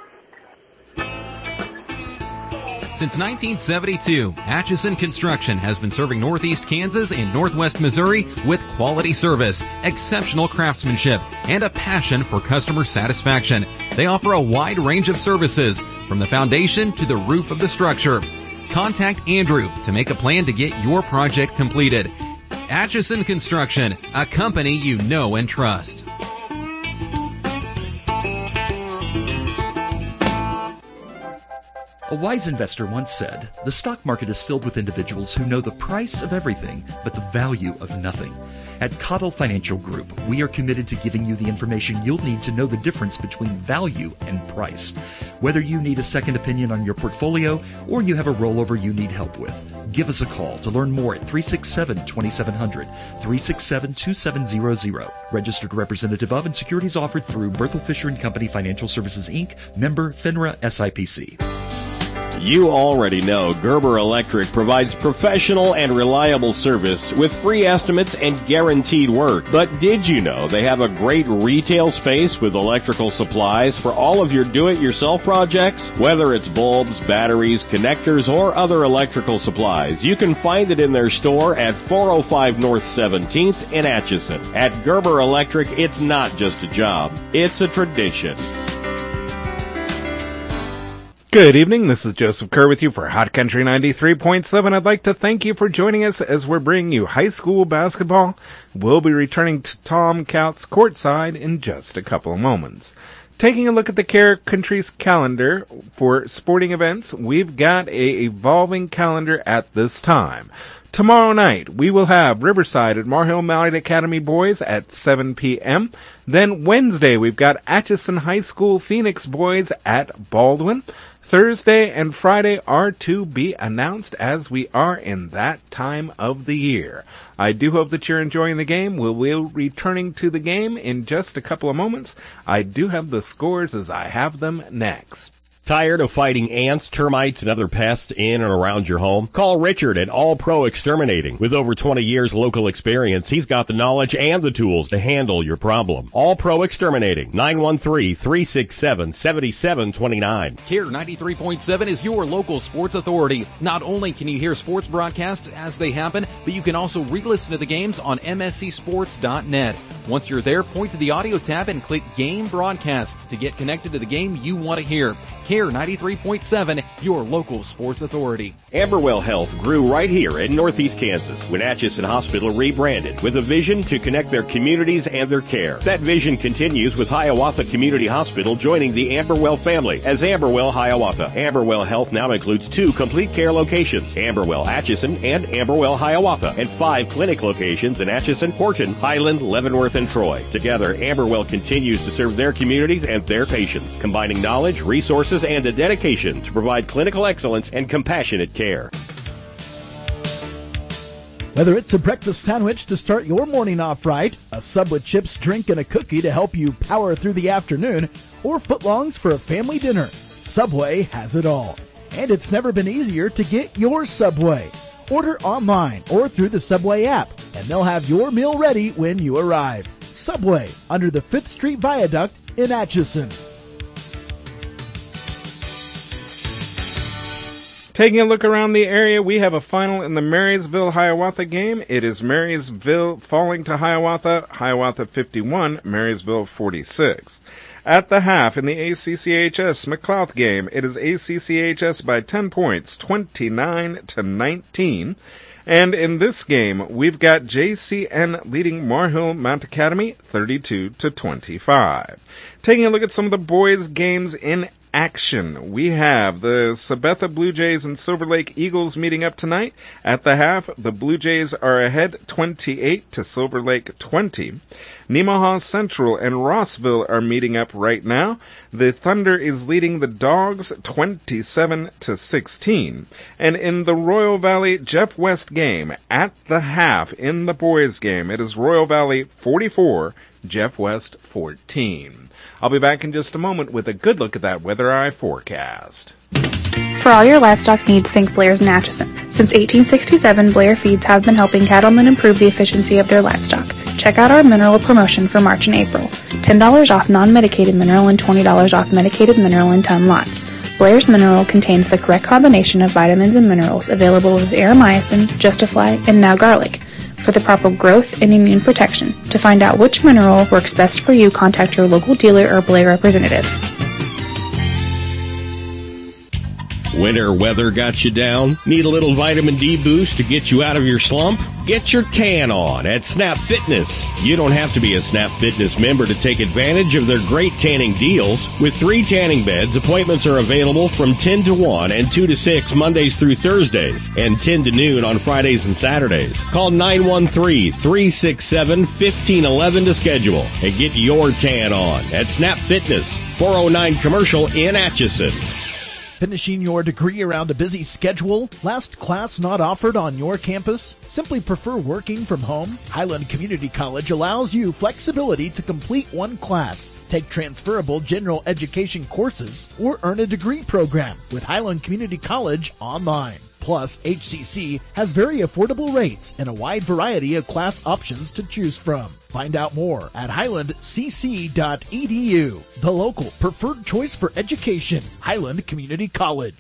Since nineteen seventy-two, Atchison Construction has been serving Northeast Kansas and Northwest Missouri with quality service, exceptional craftsmanship, and a passion for customer satisfaction. They offer a wide range of services, from the foundation to the roof of the structure. Contact Andrew to make a plan to get your project completed. Atchison Construction, a company you know and trust. A wise investor once said, "The stock market is filled with individuals who know the price of everything, but the value of nothing." At Cottle Financial Group, we are committed to giving you the information you'll need to know the difference between value and price. Whether you need a second opinion on your portfolio or you have a rollover you need help with, give us a call to learn more at three six seven, two seven zero zero, three six seven, two seven zero zero. Registered representative of and securities offered through Berthel Fisher and Company Financial Services, Incorporated, member FINRA S I P C. You already know Gerber Electric provides professional and reliable service with free estimates and guaranteed work. But did you know they have a great retail space with electrical supplies for all of your do-it-yourself projects? Whether it's bulbs, batteries, connectors, or other electrical supplies, you can find it in their store at four oh five North seventeenth in Atchison. At Gerber Electric, it's not just a job, it's a tradition. Good evening, this is Joseph Kerr with you for Hot Country ninety-three point seven. I'd like to thank you for joining us as we're bringing you high school basketball. We'll be returning to Tom Couts courtside in just a couple of moments. Taking a look at the Care Country's calendar for sporting events, we've got a evolving calendar at this time. Tomorrow night, we will have Riverside at Moore Hill Mount Academy Boys at seven p.m. Then Wednesday, we've got Atchison High School Phoenix Boys at Baldwin. Thursday and Friday are to be announced as we are in that time of the year. I do hope that you're enjoying the game. We'll be returning to the game in just a couple of moments. I do have the scores as I have them next. Tired of fighting ants, termites, and other pests in and around your home? Call Richard at All Pro Exterminating. With over twenty years local experience, he's got the knowledge and the tools to handle your problem. All Pro Exterminating, nine one three, three six seven, seven seven two nine. Care ninety-three point seven is your local sports authority. Not only can you hear sports broadcasts as they happen, but you can also re-listen to the games on M S C sports dot net. Once you're there, point to the audio tab and click Game Broadcast to get connected to the game you want to hear. Care ninety-three point seven, your local sports authority. Amberwell Health grew right here in Northeast Kansas when Atchison Hospital rebranded with a vision to connect their communities and their care. That vision continues with Hiawatha Community Hospital joining the Amberwell family as Amberwell Hiawatha. Amberwell Health now includes two complete care locations, Amberwell Atchison and Amberwell Hiawatha, and five clinic locations in Atchison, Horton, Highland, Leavenworth, and Troy. Together, Amberwell continues to serve their communities and their patients, combining knowledge, resources, and a dedication to provide clinical excellence and compassionate care. Whether it's a breakfast sandwich to start your morning off right, a sub with chips, drink, and a cookie to help you power through the afternoon, or footlongs for a family dinner, Subway has it all. And it's never been easier to get your Subway. Order online or through the Subway app, and they'll have your meal ready when you arrive. Subway, under the fifth Street Viaduct in Atchison. Taking a look around the area, we have a final in the Marysville-Hiawatha game. It is Marysville falling to Hiawatha, Hiawatha fifty-one, Marysville forty-six. At the half in the A C C H S McLouth game, it is A C C H S by ten points, twenty-nine to nineteen. And in this game, we've got J C N leading Moore Hill Mount Academy thirty-two to twenty-five. Taking a look at some of the boys' games in action, we have the Sabetha Blue Jays and Silver Lake Eagles meeting up tonight. At the half, the Blue Jays are ahead twenty-eight to Silver Lake twenty. Nemaha Central and Rossville are meeting up right now. The Thunder is leading the Dogs twenty-seven to sixteen. And in the Royal Valley Jeff West game, at the half in the boys game, it is Royal Valley forty-four, Jeff West fourteen. I'll be back in just a moment with a good look at that Weather Eye forecast. For all your livestock needs, think Blair's and Atchison. Since eighteen sixty-seven, Blair Feeds has been helping cattlemen improve the efficiency of their livestock. Check out our mineral promotion for March and April. ten dollars off non-medicated mineral and twenty dollars off medicated mineral in ton lots. Blair's Mineral contains the correct combination of vitamins and minerals available with Aeromycin, Justifly, and now garlic for the proper growth and immune protection. To find out which mineral works best for you, contact your local dealer or Blair representative. Winter weather got you down? Need a little vitamin D boost to get you out of your slump? Get your tan on at Snap Fitness. You don't have to be a Snap Fitness member to take advantage of their great tanning deals. With three tanning beds, appointments are available from ten to one and two to six Mondays through Thursdays, and ten to noon on Fridays and Saturdays. Call nine one three, three six seven, one five one one to schedule and get your tan on at Snap Fitness, four oh nine Commercial in Atchison. Finishing your degree around a busy schedule? Last class not offered on your campus? Simply prefer working from home? Highland Community College allows you flexibility to complete one class, take transferable general education courses, or earn a degree program with Highland Community College online. Plus, H C C has very affordable rates and a wide variety of class options to choose from. Find out more at highland c c dot e d u, the local preferred choice for education, Highland Community College.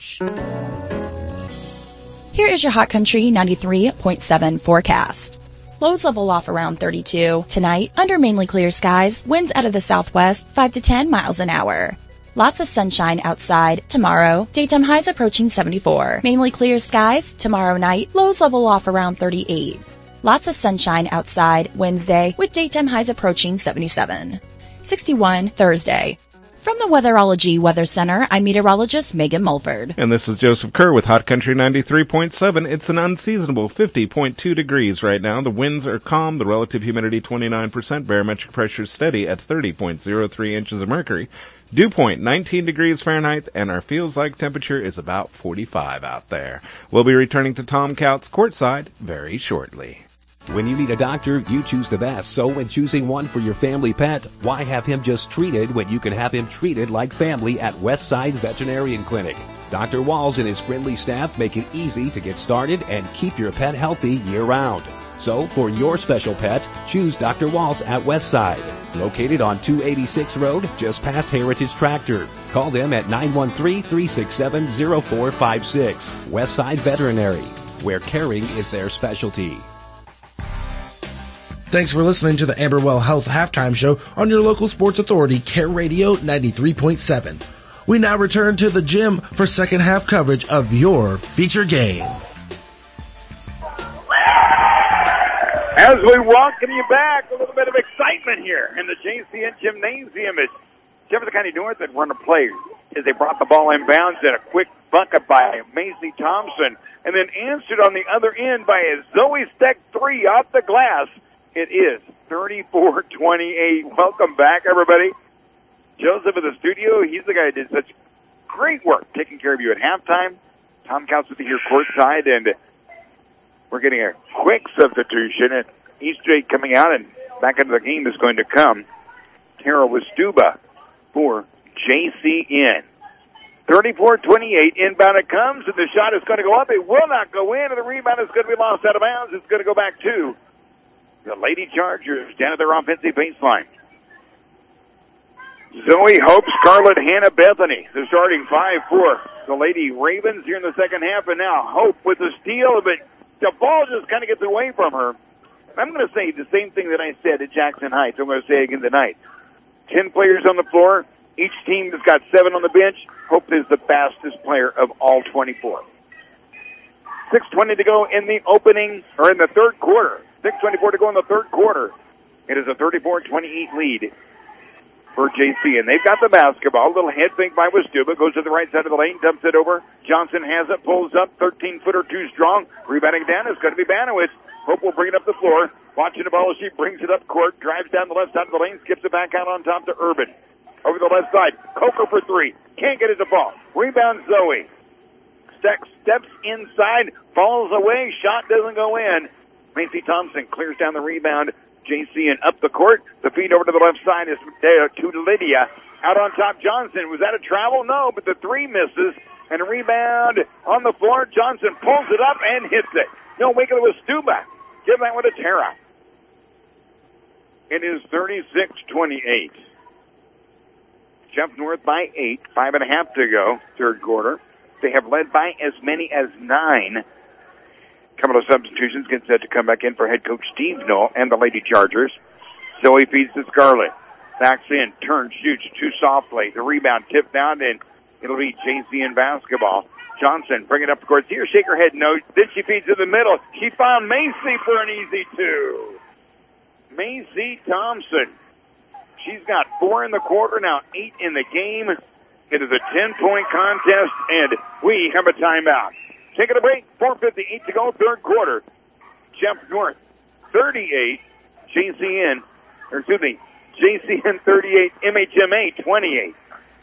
Here is your Hot Country ninety-three point seven forecast. Lows level off around thirty-two. Tonight, under mainly clear skies, winds out of the southwest, five to ten miles an hour. Lots of sunshine outside. Tomorrow, daytime highs approaching seventy-four. Mainly clear skies. Tomorrow night, lows level off around thirty-eight. Lots of sunshine outside. Wednesday, with daytime highs approaching seventy-seven. sixty-one Thursday. From the Weatherology Weather Center, I'm meteorologist Megan Mulford. And this is Joseph Kerr with Hot Country ninety-three point seven. It's an unseasonable fifty point two degrees right now. The winds are calm, the relative humidity twenty-nine percent, barometric pressure steady at thirty point zero three inches of mercury. Dew point nineteen degrees Fahrenheit, and our feels-like temperature is about forty-five out there. We'll be returning to Tom Couts courtside very shortly. When you need a doctor, you choose the best. So when choosing one for your family pet, why have him just treated when you can have him treated like family at Westside Veterinarian Clinic? Doctor Walls and his friendly staff make it easy to get started and keep your pet healthy year-round. So for your special pet, choose Doctor Walls at Westside, located on two eighty-six Road, just past Heritage Tractor. Call them at nine one three, three six seven, zero four five six. Westside Veterinary, where caring is their specialty. Thanks for listening to the Amberwell Health Halftime Show on your local sports authority, Care Radio ninety-three point seven. We now return to the gym for second half coverage of your feature game. As we welcome you back, a little bit of excitement here in the J C N Gymnasium at Jefferson County North that run a play as they brought the ball in bounds and a quick bucket by Maisie Thompson, and then answered on the other end by a Zoe Steck three off the glass. It is thirty-four twenty-eight. Welcome back, everybody. Joseph in the studio. He's the guy who did such great work taking care of you at halftime. Tom Couts with you here courtside, and we're getting a quick substitution. And Eastgate coming out, and back into the game is going to come Tara Westuba for J C N. thirty-four twenty-eight. Inbound it comes, and the shot is going to go up. It will not go in, and the rebound is going to be lost out of bounds. It's going to go back to the Lady Chargers down at their offensive baseline. Zoe Hope, Scarlett, Hannah, Bethany, the starting five for the Lady Ravens here in the second half, and now Hope with the steal, but the ball just kind of gets away from her. I'm going to say the same thing that I said at Jackson Heights. I'm going to say again tonight. Ten players on the floor. Each team has got seven on the bench. Hope is the fastest player of all twenty-four. six twenty to go in the opening, or in the third quarter. six twenty-four to go in the third quarter. It is a thirty-four twenty-eight lead for J C. And they've got the basketball. A little head fake by Westuba. Goes to the right side of the lane. Dumps it over. Johnson has it. Pulls up. thirteen-footer too strong. Rebounding down is going to be Banowitz. Hope will bring it up the floor. Watching the ball as she brings it up court. Drives down the left side of the lane. Skips it back out on top to Urban. Over the left side. Coker for three. Can't get it to fall. Rebound Zoe. Steck steps inside. Falls away. Shot doesn't go in. Macy Thompson clears down the rebound J C and up the court. The feed over to the left side is uh, to Lydia. Out on top, Johnson. Was that a travel? No, but the three misses. And a rebound on the floor. Johnson pulls it up and hits it. No, wake it with Stuba. Give that one to Tara. It is thirty-six twenty-eight. Jeff North by eight. Five and a half to go. Third quarter. They have led by as many as nine. Couple of substitutions get set to come back in for head coach Steve Knoll and the Lady Chargers. Zoe feeds to Scarlett. Backs in, turns, shoots too softly. The rebound tipped down, and it'll be J C in basketball. Johnson, bring it up the court. See her shake her head no. Then she feeds to the middle. She found Macy for an easy two. Macy Thompson. She's got four in the quarter, now eight in the game. It is a ten-point contest, and we have a timeout. Taking a break, four fifty-eight to go, third quarter. Jeff North, thirty-eight. J C N, or excuse me, J C N thirty-eight, M H M A twenty-eight.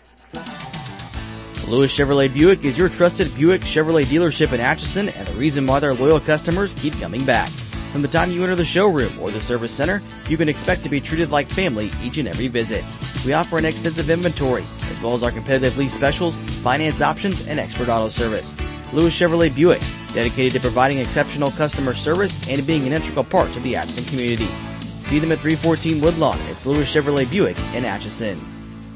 Lewis Chevrolet Buick is your trusted Buick Chevrolet dealership in Atchison, and the reason why their loyal customers keep coming back. From the time you enter the showroom or the service center, you can expect to be treated like family each and every visit. We offer an extensive inventory, as well as our competitive lease specials, finance options, and expert auto service. Lewis Chevrolet Buick, dedicated to providing exceptional customer service and being an integral part of the Atchison community. See them at three fourteen Woodlawn. It's Lewis Chevrolet Buick in Atchison.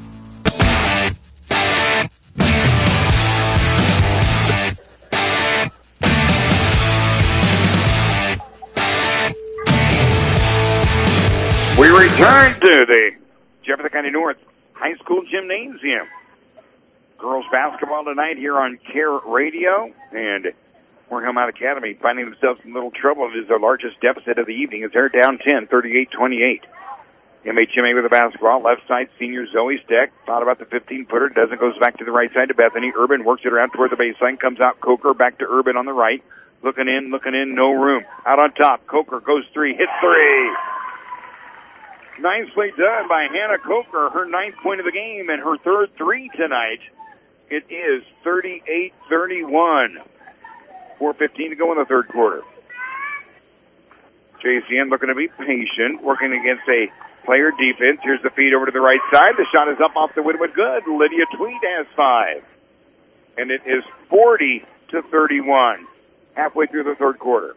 We return to the Jefferson County North High School Gymnasium. Girls basketball tonight here on Care Radio, and Moore Mount Academy finding themselves in little trouble. It is their largest deficit of the evening as they're down ten, thirty-eight twenty-eight. M H M A with the basketball. Left side, senior Zoe Steck. Thought about the fifteen-footer. Doesn't. Goes back to the right side to Bethany. Urban works it around toward the baseline. Comes out Coker. Back to Urban on the right. Looking in, looking in. No room. Out on top. Coker goes three. Hits three. Nicely done by Hannah Coker. Her ninth point of the game and her third three tonight. It is thirty-eight thirty-one. four fifteen to go in the third quarter. J C N looking to be patient, working against a player defense. Here's the feed over to the right side. The shot is up off the Windward. Good. Lydia Tweed has five. And it is forty to thirty-one. Halfway through the third quarter.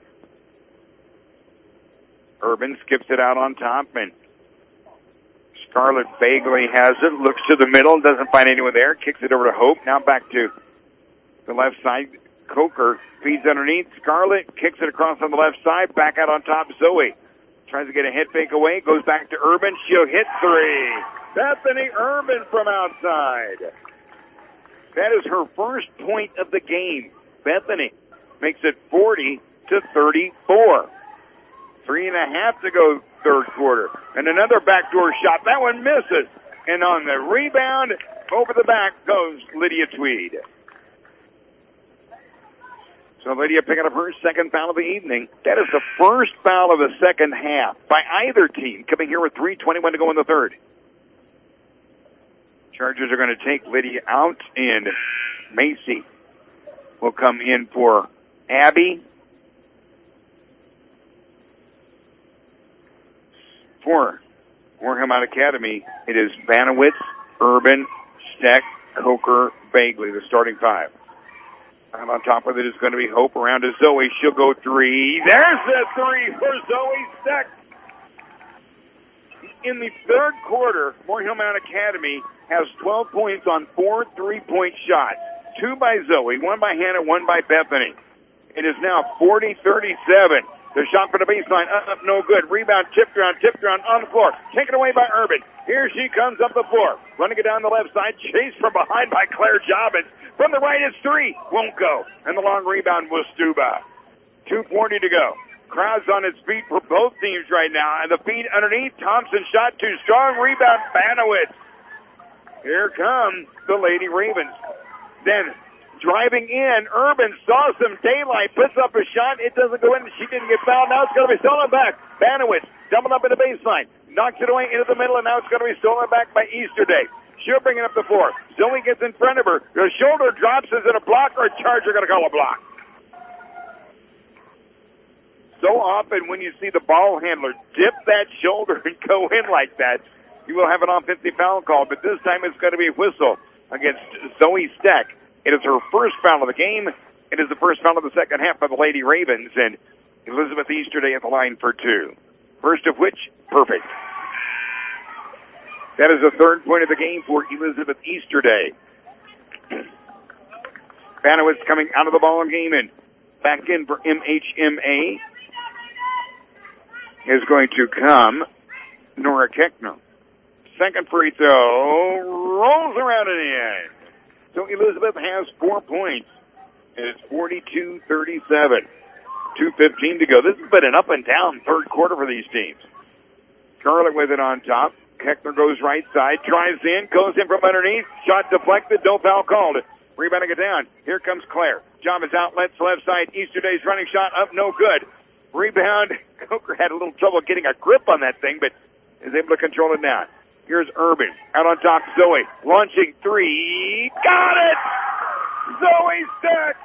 Urban skips it out on top, and Scarlett Bagley has it. Looks to the middle. Doesn't find anyone there. Kicks it over to Hope. Now back to the left side. Coker feeds underneath. Scarlett kicks it across on the left side. Back out on top, Zoe. Tries to get a head fake away. Goes back to Urban. She'll hit three. Bethany Urban from outside. That is her first point of the game. Bethany makes it forty to thirty-four. Three and a half to go third quarter. And another backdoor shot. That one misses. And on the rebound, over the back goes Lydia Tweed. So Lydia picking up her second foul of the evening. That is the first foul of the second half by either team, coming here with three twenty-one to go in the third. Chargers are going to take Lydia out, and Macy will come in for Abby. For Moore Mount Academy, it is Banowitz, Urban, Steck, Coker, Bagley, the starting five. And on top of it is going to be Hope around to Zoe. She'll go three. There's the three for Zoe Steck. In the third quarter, Moore Mount Academy has twelve points on four three-point shots. Two by Zoe, one by Hannah, one by Bethany. It is now forty thirty-seven. The shot for the baseline, up, no good. Rebound, tipped around, tipped around on the floor. Taken away by Urban. Here she comes up the floor. Running it down the left side, chased from behind by Claire Jobbins. From the right, it's three. Won't go. And the long rebound was Stuba. two forty to go. Crowd's on its feet for both teams right now. And the feed underneath. Thompson shot too strong. Rebound, Banowitz. Here come the Lady Ravens. Then driving in, Urban saw some daylight, puts up a shot. It doesn't go in. She didn't get fouled. Now it's going to be stolen back. Banowitz dumping up in the baseline. Knocks it away into the middle, and now it's going to be stolen back by Easterday. She'll bring it up the floor. Zoe gets in front of her. The shoulder drops. Is it a block or a charge? They're going to call a block. so often when you see the ball handler dip that shoulder and go in like that, you will have an offensive foul call, but this time it's going to be a whistle against Zoe Steck. It is her first foul of the game. It is the first foul of the second half by the Lady Ravens, and Elizabeth Easterday at the line for two. First of which, perfect. That is the third point of the game for Elizabeth Easterday. Banowitz coming out of the ball game and back in for M H M A is going to come Nora Keckner. Second free throw rolls around and in. So Elizabeth has four points. And it's forty-two thirty-seven. two fifteen to go. This has been an up and down third quarter for these teams. Charlotte with it on top. Keckner goes right side, drives in, goes in from underneath. Shot deflected, no foul called. Rebounding it down. Here comes Claire. Job is outlets left side. Easterday's running shot up, no good. Rebound. Coker had a little trouble getting a grip on that thing, but is able to control it now. Here's Urban. Out on top, Zoe. Launching three. Got it! Zoe Steck!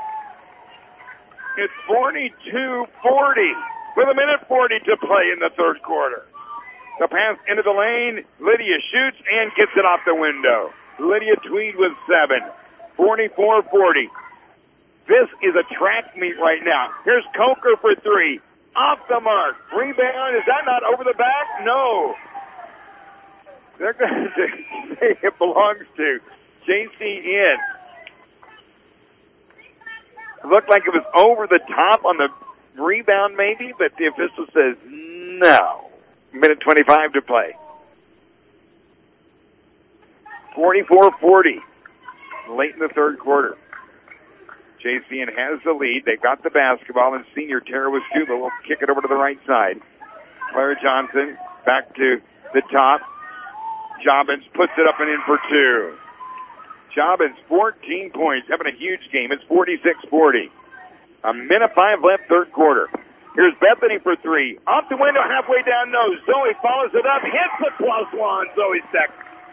It's forty-two forty with a minute forty to play in the third quarter. The pass into the lane. Lydia shoots and gets it off the window. Lydia Tweed with seven. forty-four forty. This is a track meet right now. Here's Coker for three. Off the mark. Rebound. Is that not over the back? No. They're going to say it belongs to J C N. It looked like it was over the top on the rebound maybe, but the official says no. Minute twenty-five to play. forty-four forty. Late in the third quarter. J C N has the lead. They've got the basketball, and senior Tara Wastuba will kick it over to the right side. Claire Johnson back to the top. Jobbins puts it up and in for two. Jobbins, fourteen points, having a huge game. It's forty-six forty. A minute five left, third quarter. Here's Bethany for three. Off the window, halfway down, no. Zoe follows it up, hits the plus one. Zoe Steck.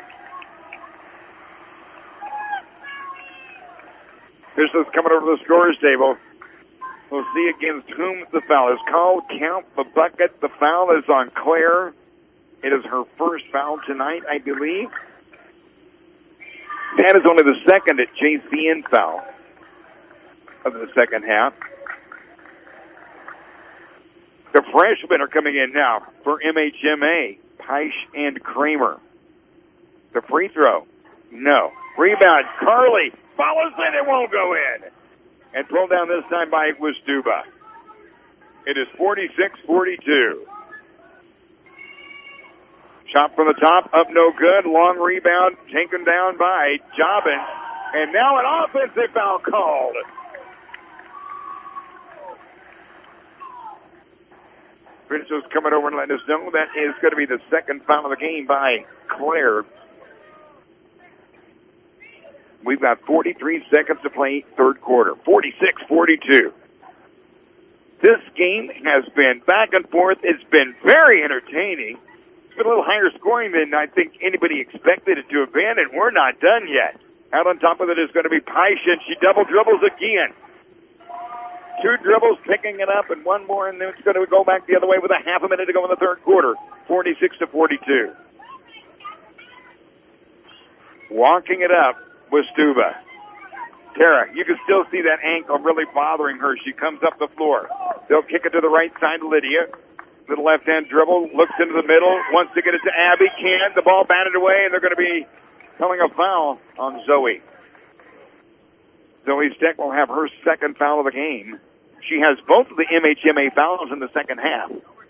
Officials coming over the scorer's table. We'll see against whom the foul is called. Count the bucket. The foul is on Claire. It is her first foul tonight, I believe. That is only the second at J C N foul of the second half. The freshmen are coming in now for M H M A, Peisch and Kramer. The free throw, no. Rebound, Carly follows it, it won't go in. And pulled down this time by Wastuba. It is forty-six forty-two. Shot from the top, up no good. Long rebound, taken down by Jobbins. And now an offensive foul called. Officials coming over and letting us know that is going to be the second foul of the game by Claire. We've got forty-three seconds to play third quarter. forty-six forty-two. This game has been back and forth. It's been very entertaining. It's been a little higher scoring than I think anybody expected it to have been, and we're not done yet. Out on top of it is going to be Peisch, and she double dribbles again. Two dribbles, picking it up, and one more, and then it's going to go back the other way with a half a minute to go in the third quarter. forty-six to forty-two. Walking it up was Stuba. Tara, you can still see that ankle really bothering her. She comes up the floor. They'll kick it to the right side, Lydia. Little left-hand dribble, looks into the middle, wants to get it to Abby, can't. The ball batted away, and they're going to be calling a foul on Zoe. Zoe Steck will have her second foul of the game. She has both of the M H M A fouls in the second half.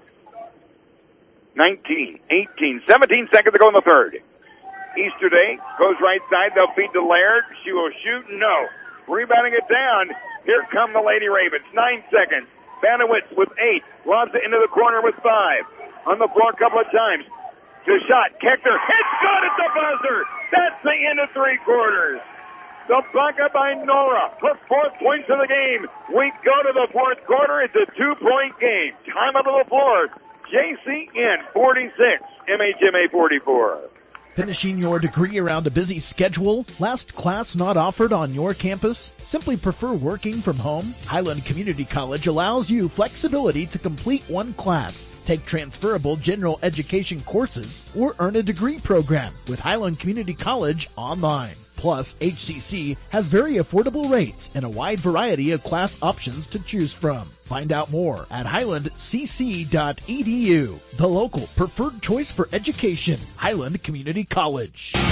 nineteen, eighteen, seventeen seconds to go in the third. Easterday goes right side. They'll feed to Laird. She will shoot. No. Rebounding it down. Here come the Lady Ravens. Nine seconds. Banowitz with eight. Lobs it into the corner with five. On the floor a couple of times. To shot. Keckner hits good at the buzzer. That's the end of three quarters. The bucket by Nora. Her fourth points of the game. We go to the fourth quarter. It's a two-point game. Time out of the floor. J C N forty-six. M H M A forty-four. Finishing your degree around a busy schedule? Last class not offered on your campus? Simply prefer working from home? Highland Community College allows you flexibility to complete one class, take transferable general education courses, or earn a degree program with Highland Community College online. Plus, H C C has very affordable rates and a wide variety of class options to choose from. Find out more at highland c c dot e d u, the local preferred choice for education, Highland Community College.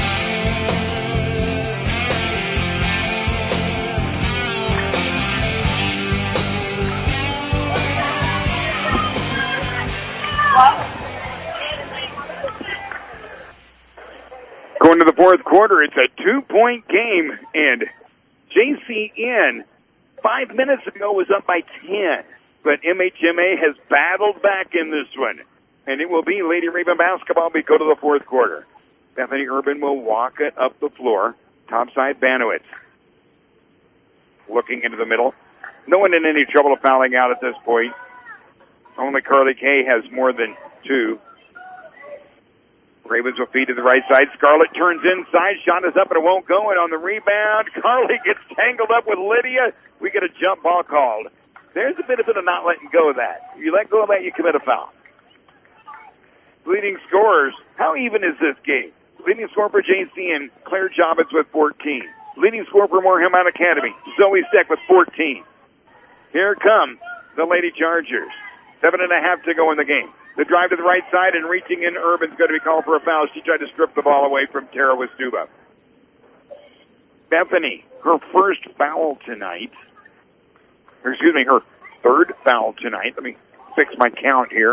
Going to the fourth quarter, it's a two-point game, and J C N five minutes ago was up by ten, but M H M A has battled back in this one, and it will be Lady Raven basketball. We go to the fourth quarter. Bethany Urban will walk it up the floor. Topside Banowitz looking into the middle. No one in any trouble of fouling out at this point. Only Carly Kay has more than two. Ravens will feed to the right side. Scarlett turns inside. Shot is up and it won't go. And on the rebound, Carly gets tangled up with Lydia. We get a jump ball called. There's a benefit of not letting go of that. If you let go of that, you commit a foul. Leading scorers. How even is this game? Leading scorer for J C and Claire Jobbins with fourteen. Leading scorer for Moorhead Mount Academy, Zoe Steck with fourteen. Here come the Lady Chargers. Seven and a half to go in the game. The drive to the right side and reaching in, Urban's going to be called for a foul. She tried to strip the ball away from Tara Wastuba. Bethany, her first foul tonight. Or excuse me, her third foul tonight. Let me fix my count here.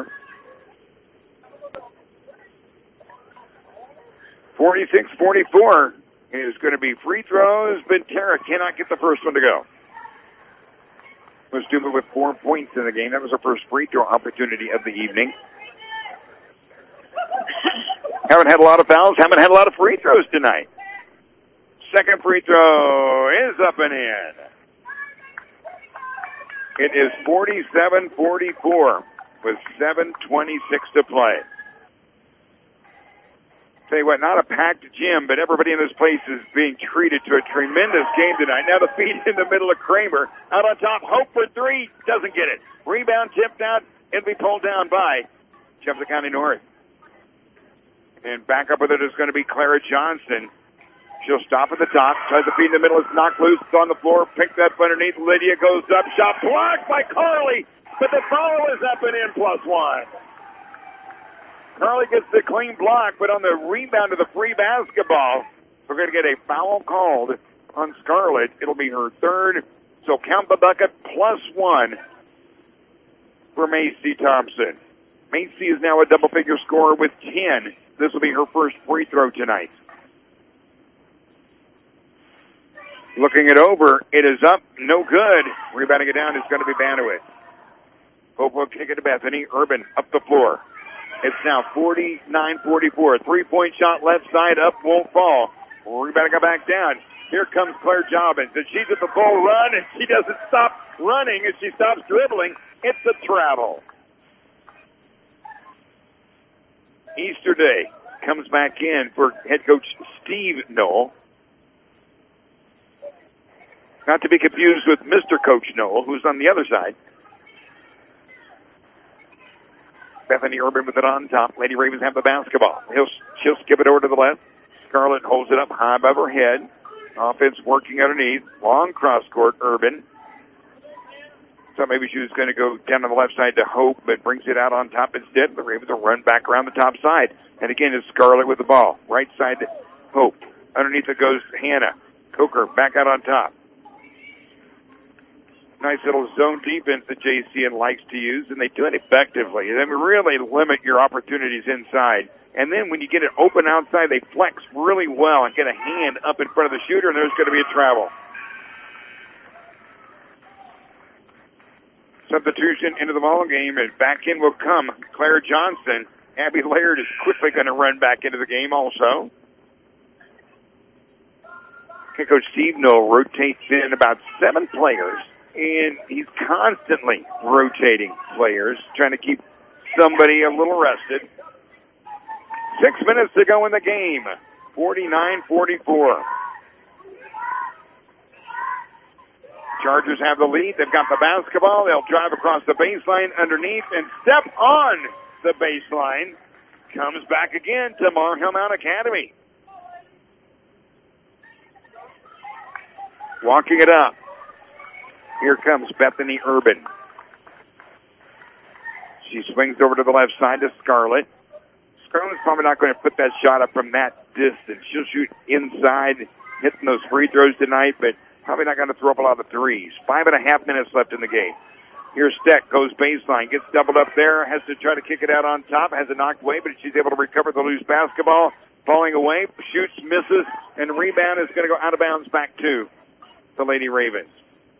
forty-six forty-four is going to be free throws, but Tara cannot get the first one to go. Wastuba with four points in the game. That was her first free throw opportunity of the evening. Haven't had a lot of fouls, haven't had a lot of free throws tonight. Second free throw is up and in. It is forty-seven forty-four with seven twenty-six to play. Tell you what, not a packed gym, but everybody in this place is being treated to a tremendous game tonight. Now the feed in the middle of Kramer. Out on top, Hope for three. Doesn't get it. Rebound tipped out. It'll be pulled down by Jefferson County North. And back up with it is going to be Clara Johnson. She'll stop at the top. Tries to feed in the middle. It's knocked loose. It's on the floor. Picked up underneath. Lydia goes up. Shot blocked by Carly. But the foul is up and in, plus one. Carly gets the clean block, but on the rebound of the free basketball, we're going to get a foul called on Scarlett. It'll be her third, so count the bucket, plus one for Macy Thompson. Macy is now a double-figure scorer with ten. This will be her first free throw tonight. Looking it over, it is up, no good. Rebounding it down is going to be Banowitz. Hope will kick it to Bethany. Urban up the floor. It's now forty-nine forty-four. Three-point shot left side, up, won't fall. We better go back down. Here comes Claire Jobbins, and she's at the full run, and she doesn't stop running as she stops dribbling. It's a travel. Easter Day comes back in for head coach Steve Knoll. Not to be confused with Mister Coach Knoll, who's on the other side. Bethany Urban with it on top. Lady Ravens have the basketball. He'll, she'll skip it over to the left. Scarlett holds it up high above her head. Offense working underneath. Long cross court, Urban. So maybe she was going to go down to the left side to Hope, but brings it out on top instead. The Ravens will run back around the top side. And again, it's Scarlett with the ball. Right side to Hope. Underneath it goes Hannah. Coker back out on top. Nice little zone defense that J C N likes to use, and they do it effectively. They really limit your opportunities inside. And then when you get it open outside, they flex really well and get a hand up in front of the shooter, and there's going to be a travel. Substitution into the ball game, and back in will come Claire Johnson. Abby Laird is quickly going to run back into the game also. Coach Steve Knoll rotates in about seven players. And he's constantly rotating players, trying to keep somebody a little rested. Six minutes to go in the game. forty-nine forty-four. Chargers have the lead. They've got the basketball. They'll drive across the baseline underneath and step on the baseline. Comes back again to Marhamount Academy. Walking it up. Here comes Bethany Urban. She swings over to the left side to Scarlett. Scarlett's probably not going to put that shot up from that distance. She'll shoot inside, hitting those free throws tonight, but probably not going to throw up a lot of threes. Five and a half minutes left in the game. Here's Steck, goes baseline, gets doubled up there, has to try to kick it out on top, has it knocked away, but she's able to recover the loose basketball. Falling away, shoots, misses, and rebound is going to go out of bounds back to the Lady Ravens.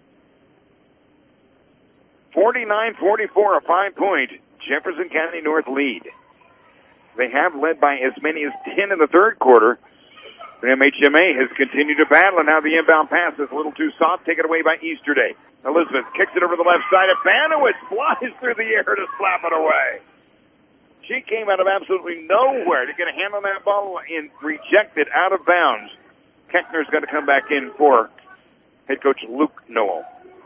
forty-nine forty-four, a five-point Jefferson County North lead. They have led by as many as ten in the third quarter. But M H M A has continued to battle, and now the inbound pass is a little too soft, taken away by Easterday. Elizabeth kicks it over the left side, and Banowitz flies through the air to slap it away. She came out of absolutely nowhere to get a hand on that ball and reject it out of bounds. Keckner's going to come back in for head coach Luke Noel.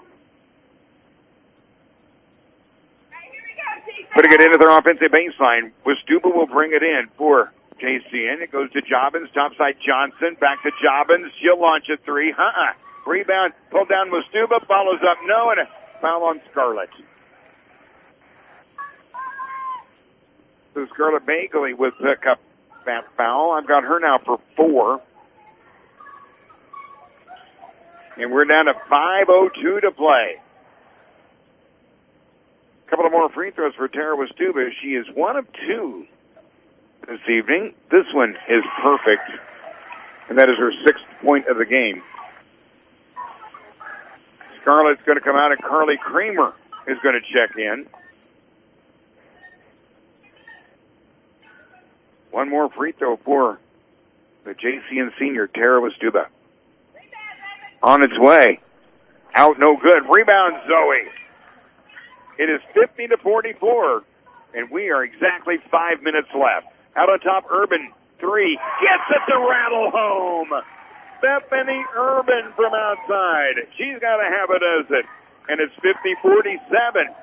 Putting it into their offensive baseline. Westuba will bring it in for J C N. It goes to Jobbins. Topside Johnson. Back to Jobbins. She'll launch a three. Uh-uh. Rebound. Pulled down Westuba. Follows up. No. And a foul on Scarlett. So Scarlett Bagley would pick up that foul. I've got her now for four. And we're down to five oh two to play. A couple of more free throws for Tara Westuba. She is one of two this evening. This one is perfect, and that is her sixth point of the game. Scarlett's going to come out, and Carly Kramer is going to check in. One more free throw for the J C N senior, Tara Westuba. On its way. Out, no good. Rebound, Zoe. It is fifty to forty-four, and we are exactly five minutes left. Out on top, Urban, three. Gets it to rattle home. Bethany Urban from outside. She's got to have it, does it? And it's fifty forty-seven.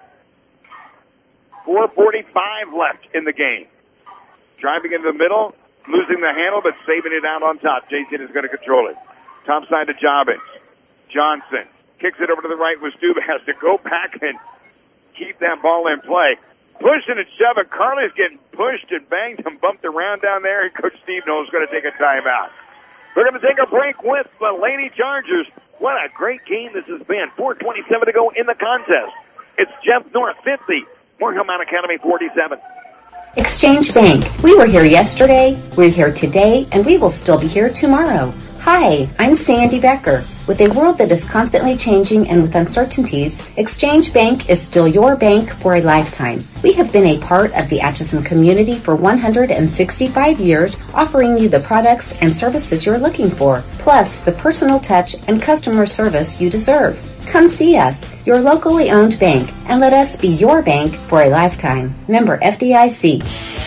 four forty-five left in the game. Driving into the middle, losing the handle, but saving it out on top. Jason is going to control it. Top side to Jobbins. Johnson kicks it over to the right. Westuba has to go back and keep that ball in play. Pushing and shoving. Carly's getting pushed and banged and bumped around down there, and Coach Steve Knowles is going to take a timeout. We're going to take a break with the Lady Chargers. What a great game this has been. four twenty-seven to go in the contest. It's Jeff North fifty, Marhamount Academy forty-seven. Exchange Bank. We were here yesterday, we're here today, and we will still be here tomorrow. Hi, I'm Sandy Becker. With a world that is constantly changing and with uncertainties, Exchange Bank is still your bank for a lifetime. We have been a part of the Atchison community for one hundred sixty-five years, offering you the products and services you're looking for, plus the personal touch and customer service you deserve. Come see us, your locally owned bank, and let us be your bank for a lifetime. Member F D I C.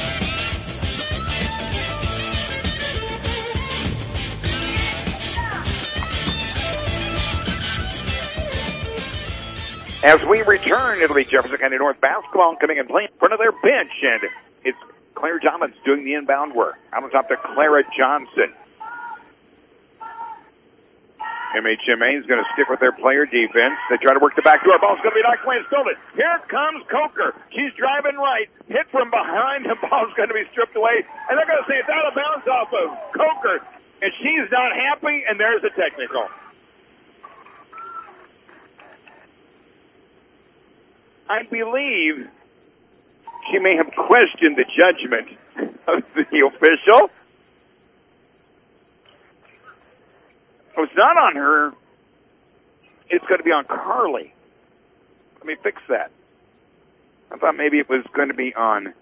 As we return, it'll be Jefferson County North basketball coming and playing in front of their bench, and it's Claire Jobbins doing the inbound work. Out on top to Clara Johnson. M H M A is going to stick with their player defense. They try to work the back door. Ball's going to be knocked away and stolen. Here comes Coker. She's driving right. Hit from behind. The ball's going to be stripped away. And they're going to say it's out of bounds off of Coker. And she's not happy, and there's a technical. I believe she may have questioned the judgment of the official. If it's not on her, it's going to be on Carly. Let me fix that. I thought maybe it was going to be on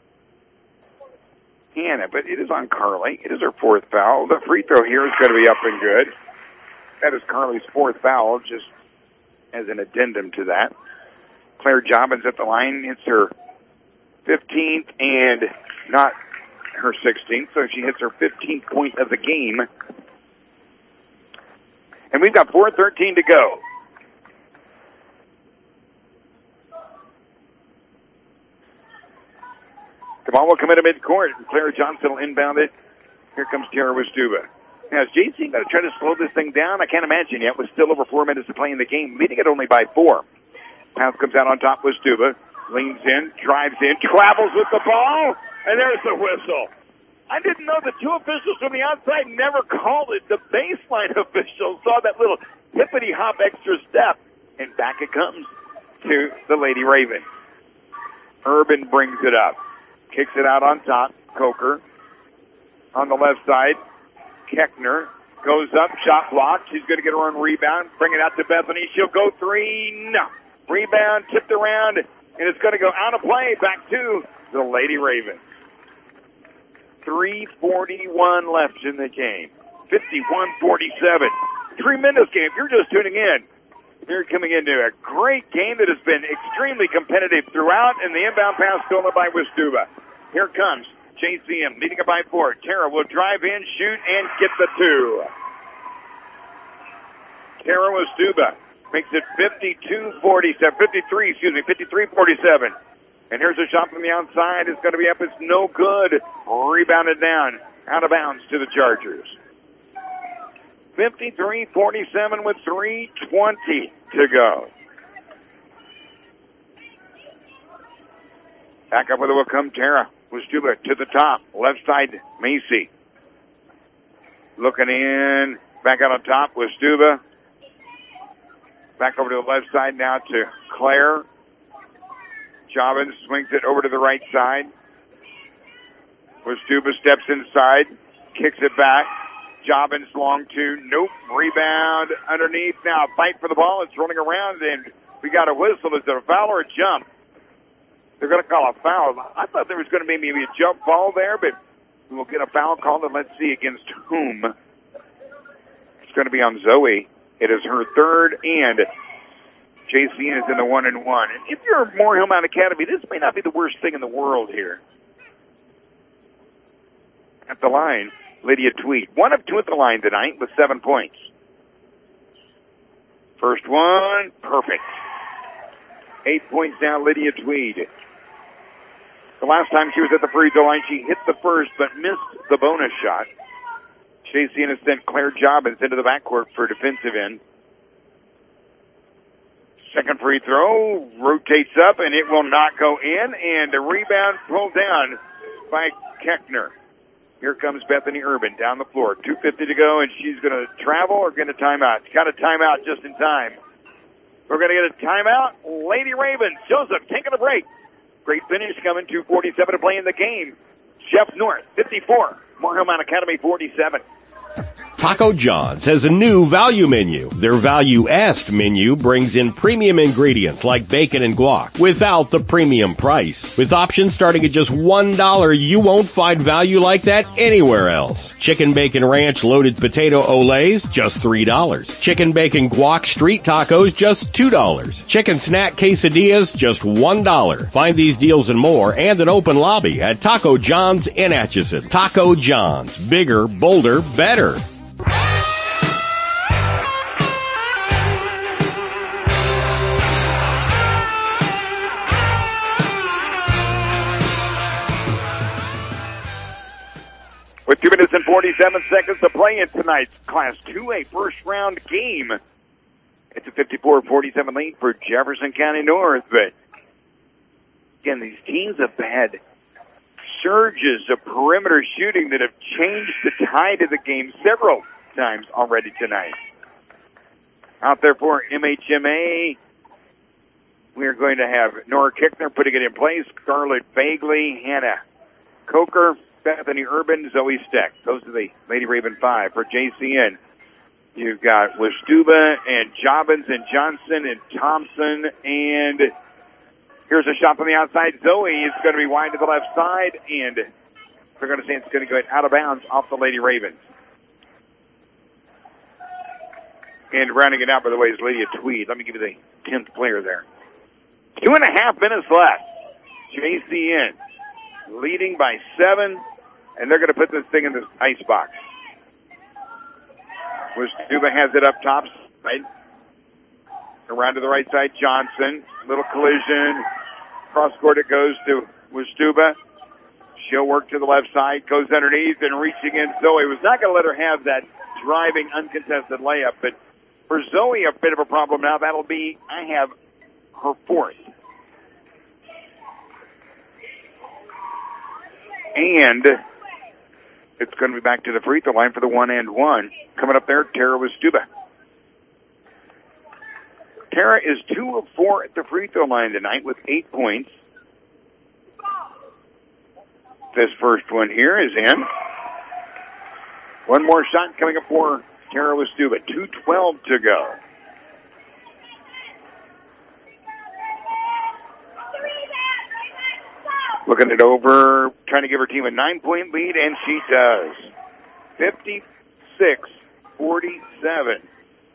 Hannah, but it is on Carly. It is her fourth foul. The free throw here is going to be up and good. That is Carly's fourth foul, just as an addendum to that. Claire Jobbins at the line. It's her fifteenth and not her sixteenth, so she hits her fifteenth point of the game. And we've got four thirteen to go. The ball will come into midcourt. Claire Johnson will inbound it. Here comes Tara Wastuba. Now, is J C going to try to slow this thing down? I can't imagine yet. With still over four minutes to play in the game, leading it only by four. Pass comes out on top. Wastuba leans in, drives in, travels with the ball, and there's the whistle. I didn't know the two officials from the outside never called it. The baseline official saw that little hippity-hop extra step, and back it comes to the Lady Raven. Urban brings it up. Kicks it out on top. Coker on the left side. Keckner goes up, shot blocked. She's going to get her own rebound. Bring it out to Bethany. She'll go three. No. Rebound tipped around, and it's going to go out of play. Back to the Lady Ravens. three forty-one left in the game. fifty-one forty-seven. Tremendous game. If you're just tuning in, you're coming into a great game that has been extremely competitive throughout, and the inbound pass stolen by Wastuba. Here comes J C M, leading it by four. Tara will drive in, shoot, and get the two. Tara Wastuba makes it fifty-two forty-seven, fifty-three, excuse me, fifty-three forty-seven. And here's a shot from the outside. It's going to be up. It's no good. Rebounded down, out of bounds to the Chargers. fifty-three forty-seven with three twenty to go. Back up with it will come Tara Wastuba to the top. Left side, Macy. Looking in. Back out on top, Wastuba. Back over to the left side now to Claire. Jobbins swings it over to the right side. Wastuba steps inside. Kicks it back. Jobbins long two. Nope. Rebound underneath. Now a fight for the ball. It's rolling around, and we got a whistle. Is it a foul or a jump? They're going to call a foul. I thought there was going to be maybe a jump ball there, but we'll get a foul called, and let's see against whom. It's going to be on Zoe. It is her third, and J C N is in the one and one. And if you're Moore Hillmount Academy, this may not be the worst thing in the world here. At the line, Lydia Tweed. One of two at the line tonight with seven points. First one, perfect. Eight points now, Lydia Tweed. The last time she was at the free throw line, she hit the first but missed the bonus shot. J C N has sent Claire Jobbins into the backcourt for defensive end. Second free throw, rotates up, and it will not go in, and the rebound pulled down by Keckner. Here comes Bethany Urban down the floor. two fifty to go, and she's going to travel or get a timeout. She's got a timeout just in time. We're going to get a timeout. Lady Ravens, Joseph taking a break. Great finish coming, two forty-seven to play in the game. Jeff North, fifty-four. Moore Hillmount Academy, forty-seven. Taco John's has a new value menu. Their value-asked menu brings in premium ingredients like bacon and guac without the premium price. With options starting at just one dollar, you won't find value like that anywhere else. Chicken bacon ranch loaded potato olays, just three dollars. Chicken bacon guac street tacos, just two dollars. Chicken snack quesadillas, just one dollar. Find these deals and more and an open lobby at Taco John's in Atchison. Taco John's. Bigger, bolder, better. With two minutes and forty-seven seconds to play in tonight's Class two A first-round game. It's a fifty-four forty-seven lead for Jefferson County North. But, again, these teams have had surges of perimeter shooting that have changed the tide of the game several times already tonight. Out there for M H M A, we are going to have Nora Kickner putting it in place, Scarlett Bagley, Hannah Coker, Bethany Urban, Zoe Steck. Those are the Lady Raven five. For J C N, you've got Wastuba and Jobbins and Johnson and Thompson. And here's a shot from the outside. Zoe is going to be wide to the left side, and they're going to say it's going to go out of bounds off the Lady Ravens. And rounding it out, by the way, is Lydia Tweed. Let me give you the tenth player there. Two and a half minutes left. J C N leading by seven. and they're going to put this thing in this ice box. Wastuba has it up top, right? Around to the right side, Johnson. Little collision. Cross court it goes to Wastuba. She'll work to the left side, goes underneath and reaching in. Zoe was not going to let her have that driving uncontested layup, but for Zoe, a bit of a problem now. That'll be, I have her fourth. And it's going to be back to the free throw line for the one and one. Coming up there, Tara Wastuba. Tara is two of four at the free throw line tonight with eight points. This first one here is in. One more shot coming up for Tara Wastuba. two twelve to go. Looking it over, trying to give her team a nine-point lead, and she does. fifty-six forty-seven.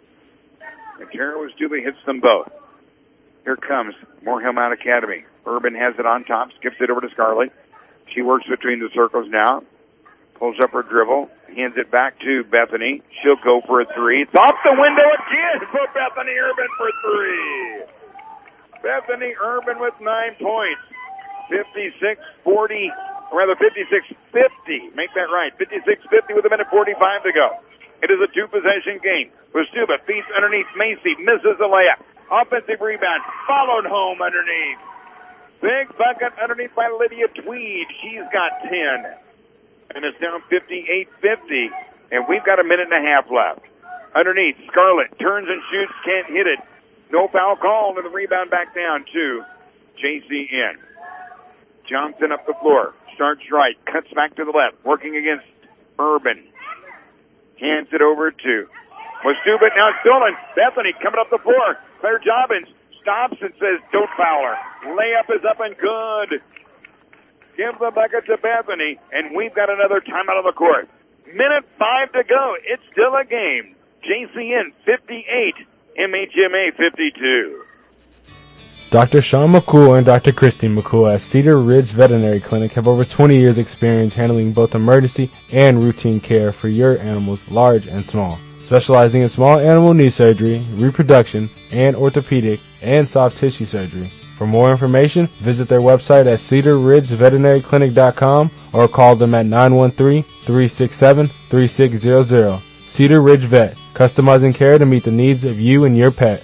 And Tara Wastuba hits them both. Here comes Moorhead Mount Academy. Urban has it on top, skips it over to Scarlett. She works between the circles now. Pulls up her dribble, hands it back to Bethany. She'll go for a three. It's off the window again for Bethany Urban for three. Bethany Urban with nine points. fifty-six forty, or rather fifty-six fifty. Make that right. fifty-six fifty with a minute forty-five to go. It is a two-possession game. Wastuba feeds underneath Macy, misses the layup. Offensive rebound, followed home underneath. Big bucket underneath by Lydia Tweed. She's got ten. And it's down fifty-eight fifty. And we've got a minute and a half left. Underneath, Scarlett turns and shoots, can't hit it. No foul call, and the rebound back down to J C N. Johnson up the floor, starts right, cuts back to the left, working against Urban. Hands it over to Wastuba, now stolen. Bethany coming up the floor. Claire Jobbins stops and says, don't foul her. Layup is up and good. Give the bucket to Bethany, and we've got another timeout on the court. Minute five to go. It's still a game. J C N fifty-eight, M H M A fifty-two. Doctor Sean McCool and Doctor Christine McCool at Cedar Ridge Veterinary Clinic have over twenty years experience handling both emergency and routine care for your animals, large and small. Specializing in small animal knee surgery, reproduction, and orthopedic and soft tissue surgery. For more information, visit their website at cedar ridge veterinary clinic dot com or call them at nine one three, three six seven, three six zero zero. Cedar Ridge Vet, customizing care to meet the needs of you and your pet.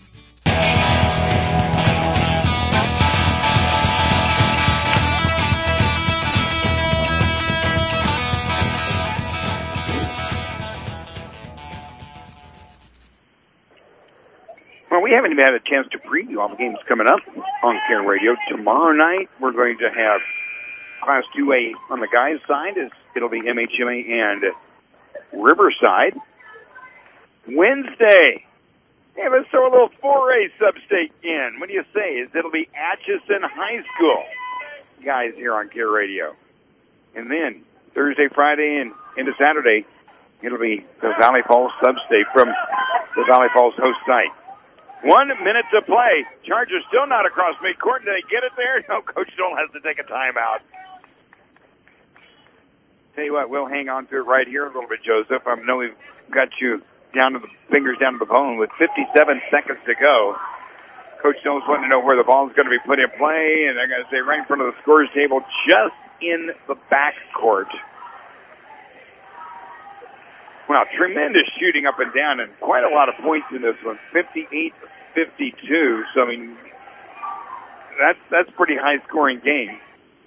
Well, we haven't even had a chance to preview all the games coming up on Care Radio. Tomorrow night, we're going to have Class two A on the guys' side. It'll be M H M A and Riverside. Wednesday, hey, let's throw a little four A sub-state in. What do you say? Is It'll be Atchison High School guys here on Care Radio. And then Thursday, Friday, and into Saturday, it'll be the Valley Falls sub-state from the Valley Falls host site. One minute to play. Chargers still not across midcourt. Did they get it there? No, Coach Stoll has to take a timeout. Tell you what, we'll hang on to it right here a little bit, Joseph. I know we've got you down to the fingers down to the bone with fifty-seven seconds to go. Coach Stoll's wanting to know where the ball is going to be put in play, and I got to say, right in front of the scorer's table, just in the back court. Wow, tremendous shooting up and down, and quite a lot of points in this one, fifty-eight fifty-two. So, I mean, that's that's pretty high-scoring game.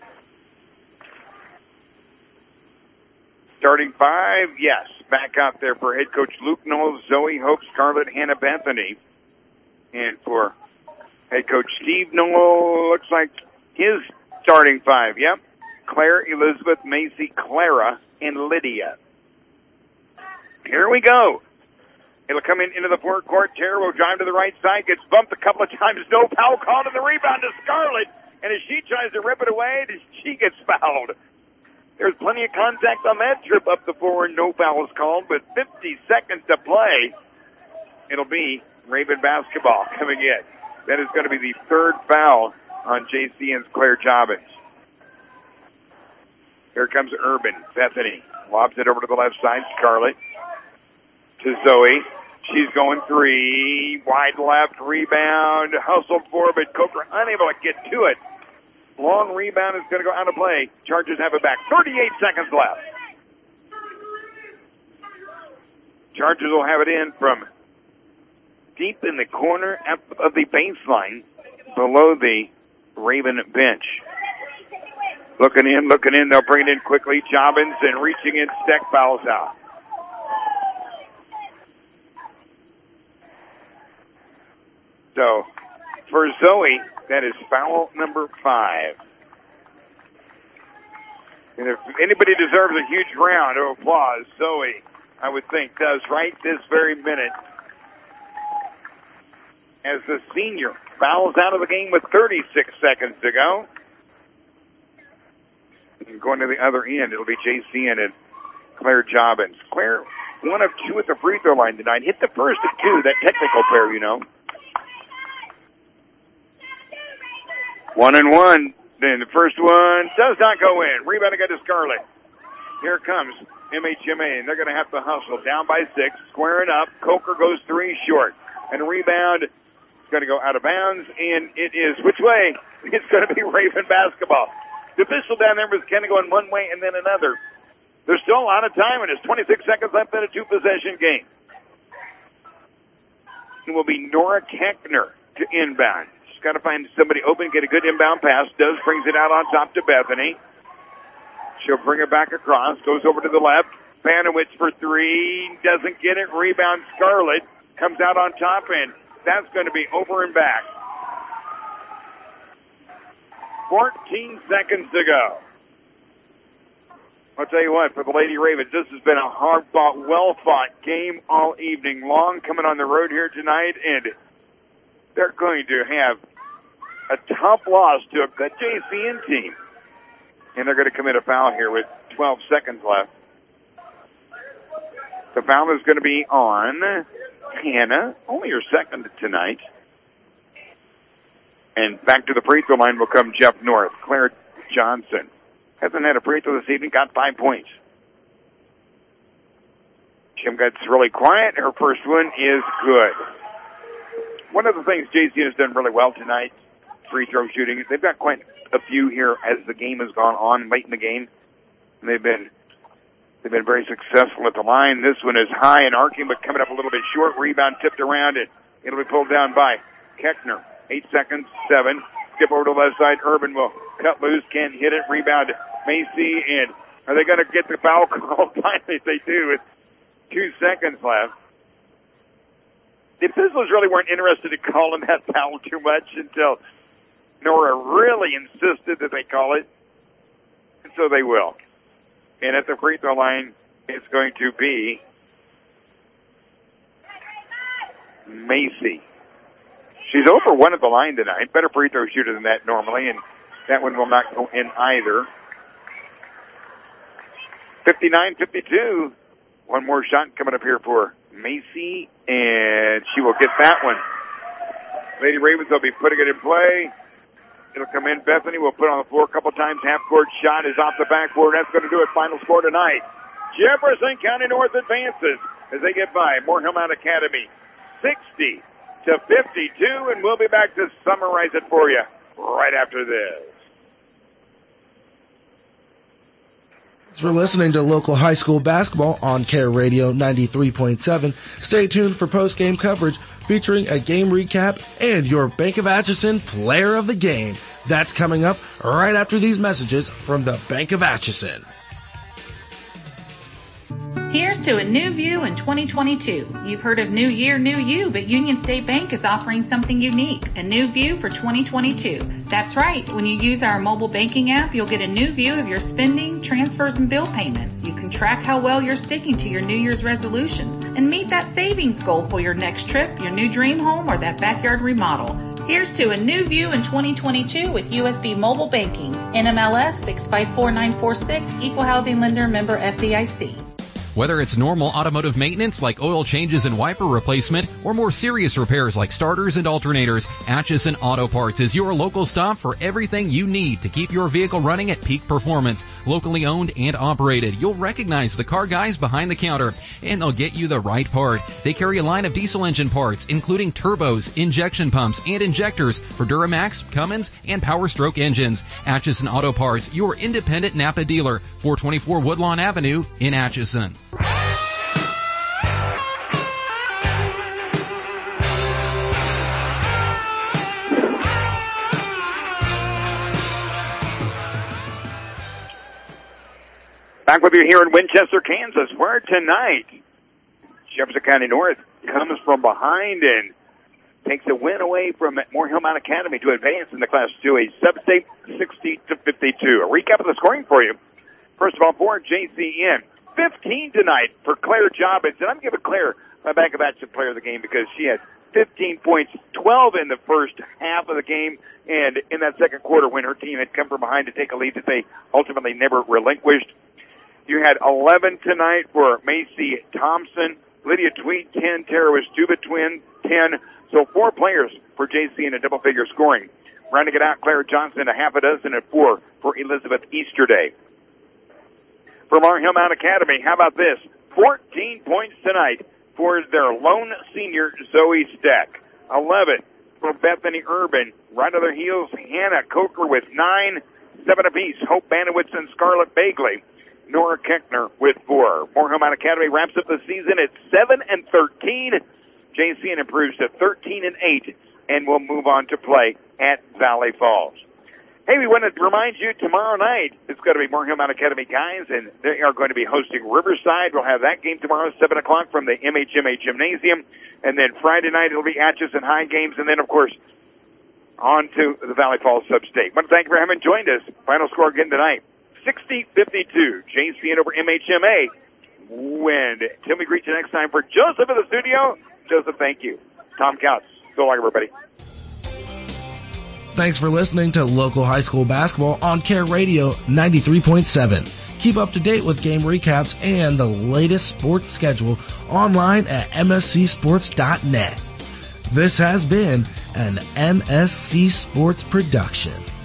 Starting five, yes, back out there for head coach Luke Knowles, Zoe Hope, Scarlett, Hannah Bethany. And for head coach Steve Knowles, looks like his starting five, yep. Claire, Elizabeth, Macy, Clara, and Lydia. Here we go. It'll come in into the forecourt. Tara will drive to the right side, gets bumped a couple of times. No foul called, and the rebound to Scarlett. And as she tries to rip it away, she gets fouled. There's plenty of contact on that trip up the floor. No foul is called, but fifty seconds to play. It'll be Raven basketball coming in. That is going to be the third foul on J C N's Claire Jobbins. Here comes Urban. Bethany lobs it over to the left side. Scarlett to Zoe. She's going three. Wide left. Rebound. Hustled for, but Coker unable to get to it. Long rebound is going to go out of play. Chargers have it back. thirty-eight seconds left. Chargers will have it in from deep in the corner of the baseline below the Raven bench. Looking in, looking in. They'll bring it in quickly. Jobbins and reaching in. Steck fouls out. So, for Zoe, that is foul number five. And if anybody deserves a huge round of applause, Zoe, I would think, does right this very minute. As the senior fouls out of the game with thirty-six seconds to go. And going to the other end, it'll be J C N and Claire Jobbins. Claire, one of two at the free throw line tonight. Hit the first of two, that technical pair, you know. One and one. Then the first one does not go in. Rebound again to Scarlett. Here comes M H M A, and they're going to have to hustle. Down by six, squaring up. Coker goes three short. And a rebound is going to go out of bounds, and it is which way? It's going to be Raven basketball. The official down there was kind of going one way and then another. There's still a lot of time, and there's twenty-six seconds left in a two-possession game. It will be Nora Keckner to inbound. She's got to find somebody open, get a good inbound pass. Does, brings it out on top to Bethany. She'll bring it back across, goes over to the left. Banowitz for three, doesn't get it. Rebound Scarlett, comes out on top, and that's going to be over and back. fourteen seconds to go. I'll tell you what, for the Lady Ravens, this has been a hard-fought, well-fought game all evening long, coming on the road here tonight, and they're going to have a tough loss to a good J C N team. And they're going to commit a foul here with twelve seconds left. The foul is going to be on Hannah, only her second tonight. And back to the free throw line will come Jeff North. Claire Johnson hasn't had a free throw this evening, got five points. Kim gets really quiet. Her first one is good. One of the things J C N has done really well tonight, free throw shooting, they've got quite a few here as the game has gone on late in the game. And they've been they've been very successful at the line. This one is high and arcing, but coming up a little bit short. Rebound tipped around, and it'll be pulled down by Keckner. Eight seconds, seven. Skip over to the left side. Urban will cut loose, can't hit it. Rebound Macy, and are they going to get the foul call? Finally, they do with two seconds left. The officials really weren't interested in calling that foul too much until Nora really insisted that they call it, and so they will. And at the free throw line, it's going to be Macy. She's over one at the line tonight. Better free throw shooter than that normally, and that one will not go in either. fifty-nine fifty-two. One more shot coming up here for Macy, and she will get that one. Lady Ravens will be putting it in play. It'll come in. Bethany will put it on the floor a couple times. Half-court shot is off the backboard. That's going to do it. Final score tonight. Jefferson County North advances as they get by Moore Hillmount Academy sixty to fifty-two, and we'll be back to summarize it for you right after this. Thanks for listening to local high school basketball on Care Radio ninety-three point seven. Stay tuned for post-game coverage featuring a game recap and your Bank of Atchison Player of the Game. That's coming up right after these messages from the Bank of Atchison. Here's to a new view in twenty twenty-two. You've heard of New Year, New You, but Union State Bank is offering something unique, a new view for twenty twenty-two. That's right. When you use our mobile banking app, you'll get a new view of your spending, transfers, and bill payments. You can track how well you're sticking to your New Year's resolutions and meet that savings goal for your next trip, your new dream home, or that backyard remodel. Here's to a new view in twenty twenty-two with U S B Mobile Banking. N M L S six five four nine four six, Equal Housing Lender, member F D I C. Whether it's normal automotive maintenance like oil changes and wiper replacement, or more serious repairs like starters and alternators, Atchison Auto Parts is your local stop for everything you need to keep your vehicle running at peak performance. Locally owned and operated. You'll recognize the car guys behind the counter, and they'll get you the right part. They carry a line of diesel engine parts, including turbos, injection pumps, and injectors for Duramax, Cummins, and Power Stroke engines. Atchison Auto Parts, your independent Napa dealer, four twenty-four Woodlawn Avenue in Atchison. Back with you here in Winchester, Kansas, where tonight Jefferson County North comes from behind and takes a win away from Moore Hill Mount Academy to advance in the Class two A sub-state sixty to fifty-two. A recap of the scoring for you. First of all, for J C N, fifteen tonight for Claire Jobbins. And I'm giving Claire my back of action player of the game because she had fifteen points, twelve in the first half of the game, and in that second quarter when her team had come from behind to take a lead that they ultimately never relinquished. You had eleven tonight for Macy Thompson, Lydia Tweet, ten, Tara Westuba Twin, ten. So four players for J C in a double-figure scoring. Rounding it out, Claire Johnson, a half a dozen at four for Elizabeth Easterday. For Moore Hill Mount Academy, how about this? fourteen points tonight for their lone senior, Zoe Steck. eleven for Bethany Urban. Right on their heels, Hannah Coker with nine, seven apiece. Hope Banowitz and Scarlett Bagley. Nora Keckner with four. Moore Hill Mount Academy wraps up the season at seven and thirteen. J C N improves to thirteen and eight, and will move on to play at Valley Falls. Hey, we want to remind you tomorrow night it's going to be Moore Hill Mount Academy guys, and they are going to be hosting Riverside. We'll have that game tomorrow, seven o'clock from the M H M A Gymnasium, and then Friday night it'll be Atchison High games, and then of course on to the Valley Falls Sub-State. I want to thank you for having joined us. Final score again tonight. sixty fifty-two, J C N over M H M A. Win. Till we greet you next time, for Joseph in the studio. Joseph, thank you. Tom Couch. So long, everybody. Thanks for listening to local high school basketball on Care Radio ninety-three point seven. Keep up to date with game recaps and the latest sports schedule online at M S C sports dot net. This has been an M S C Sports production.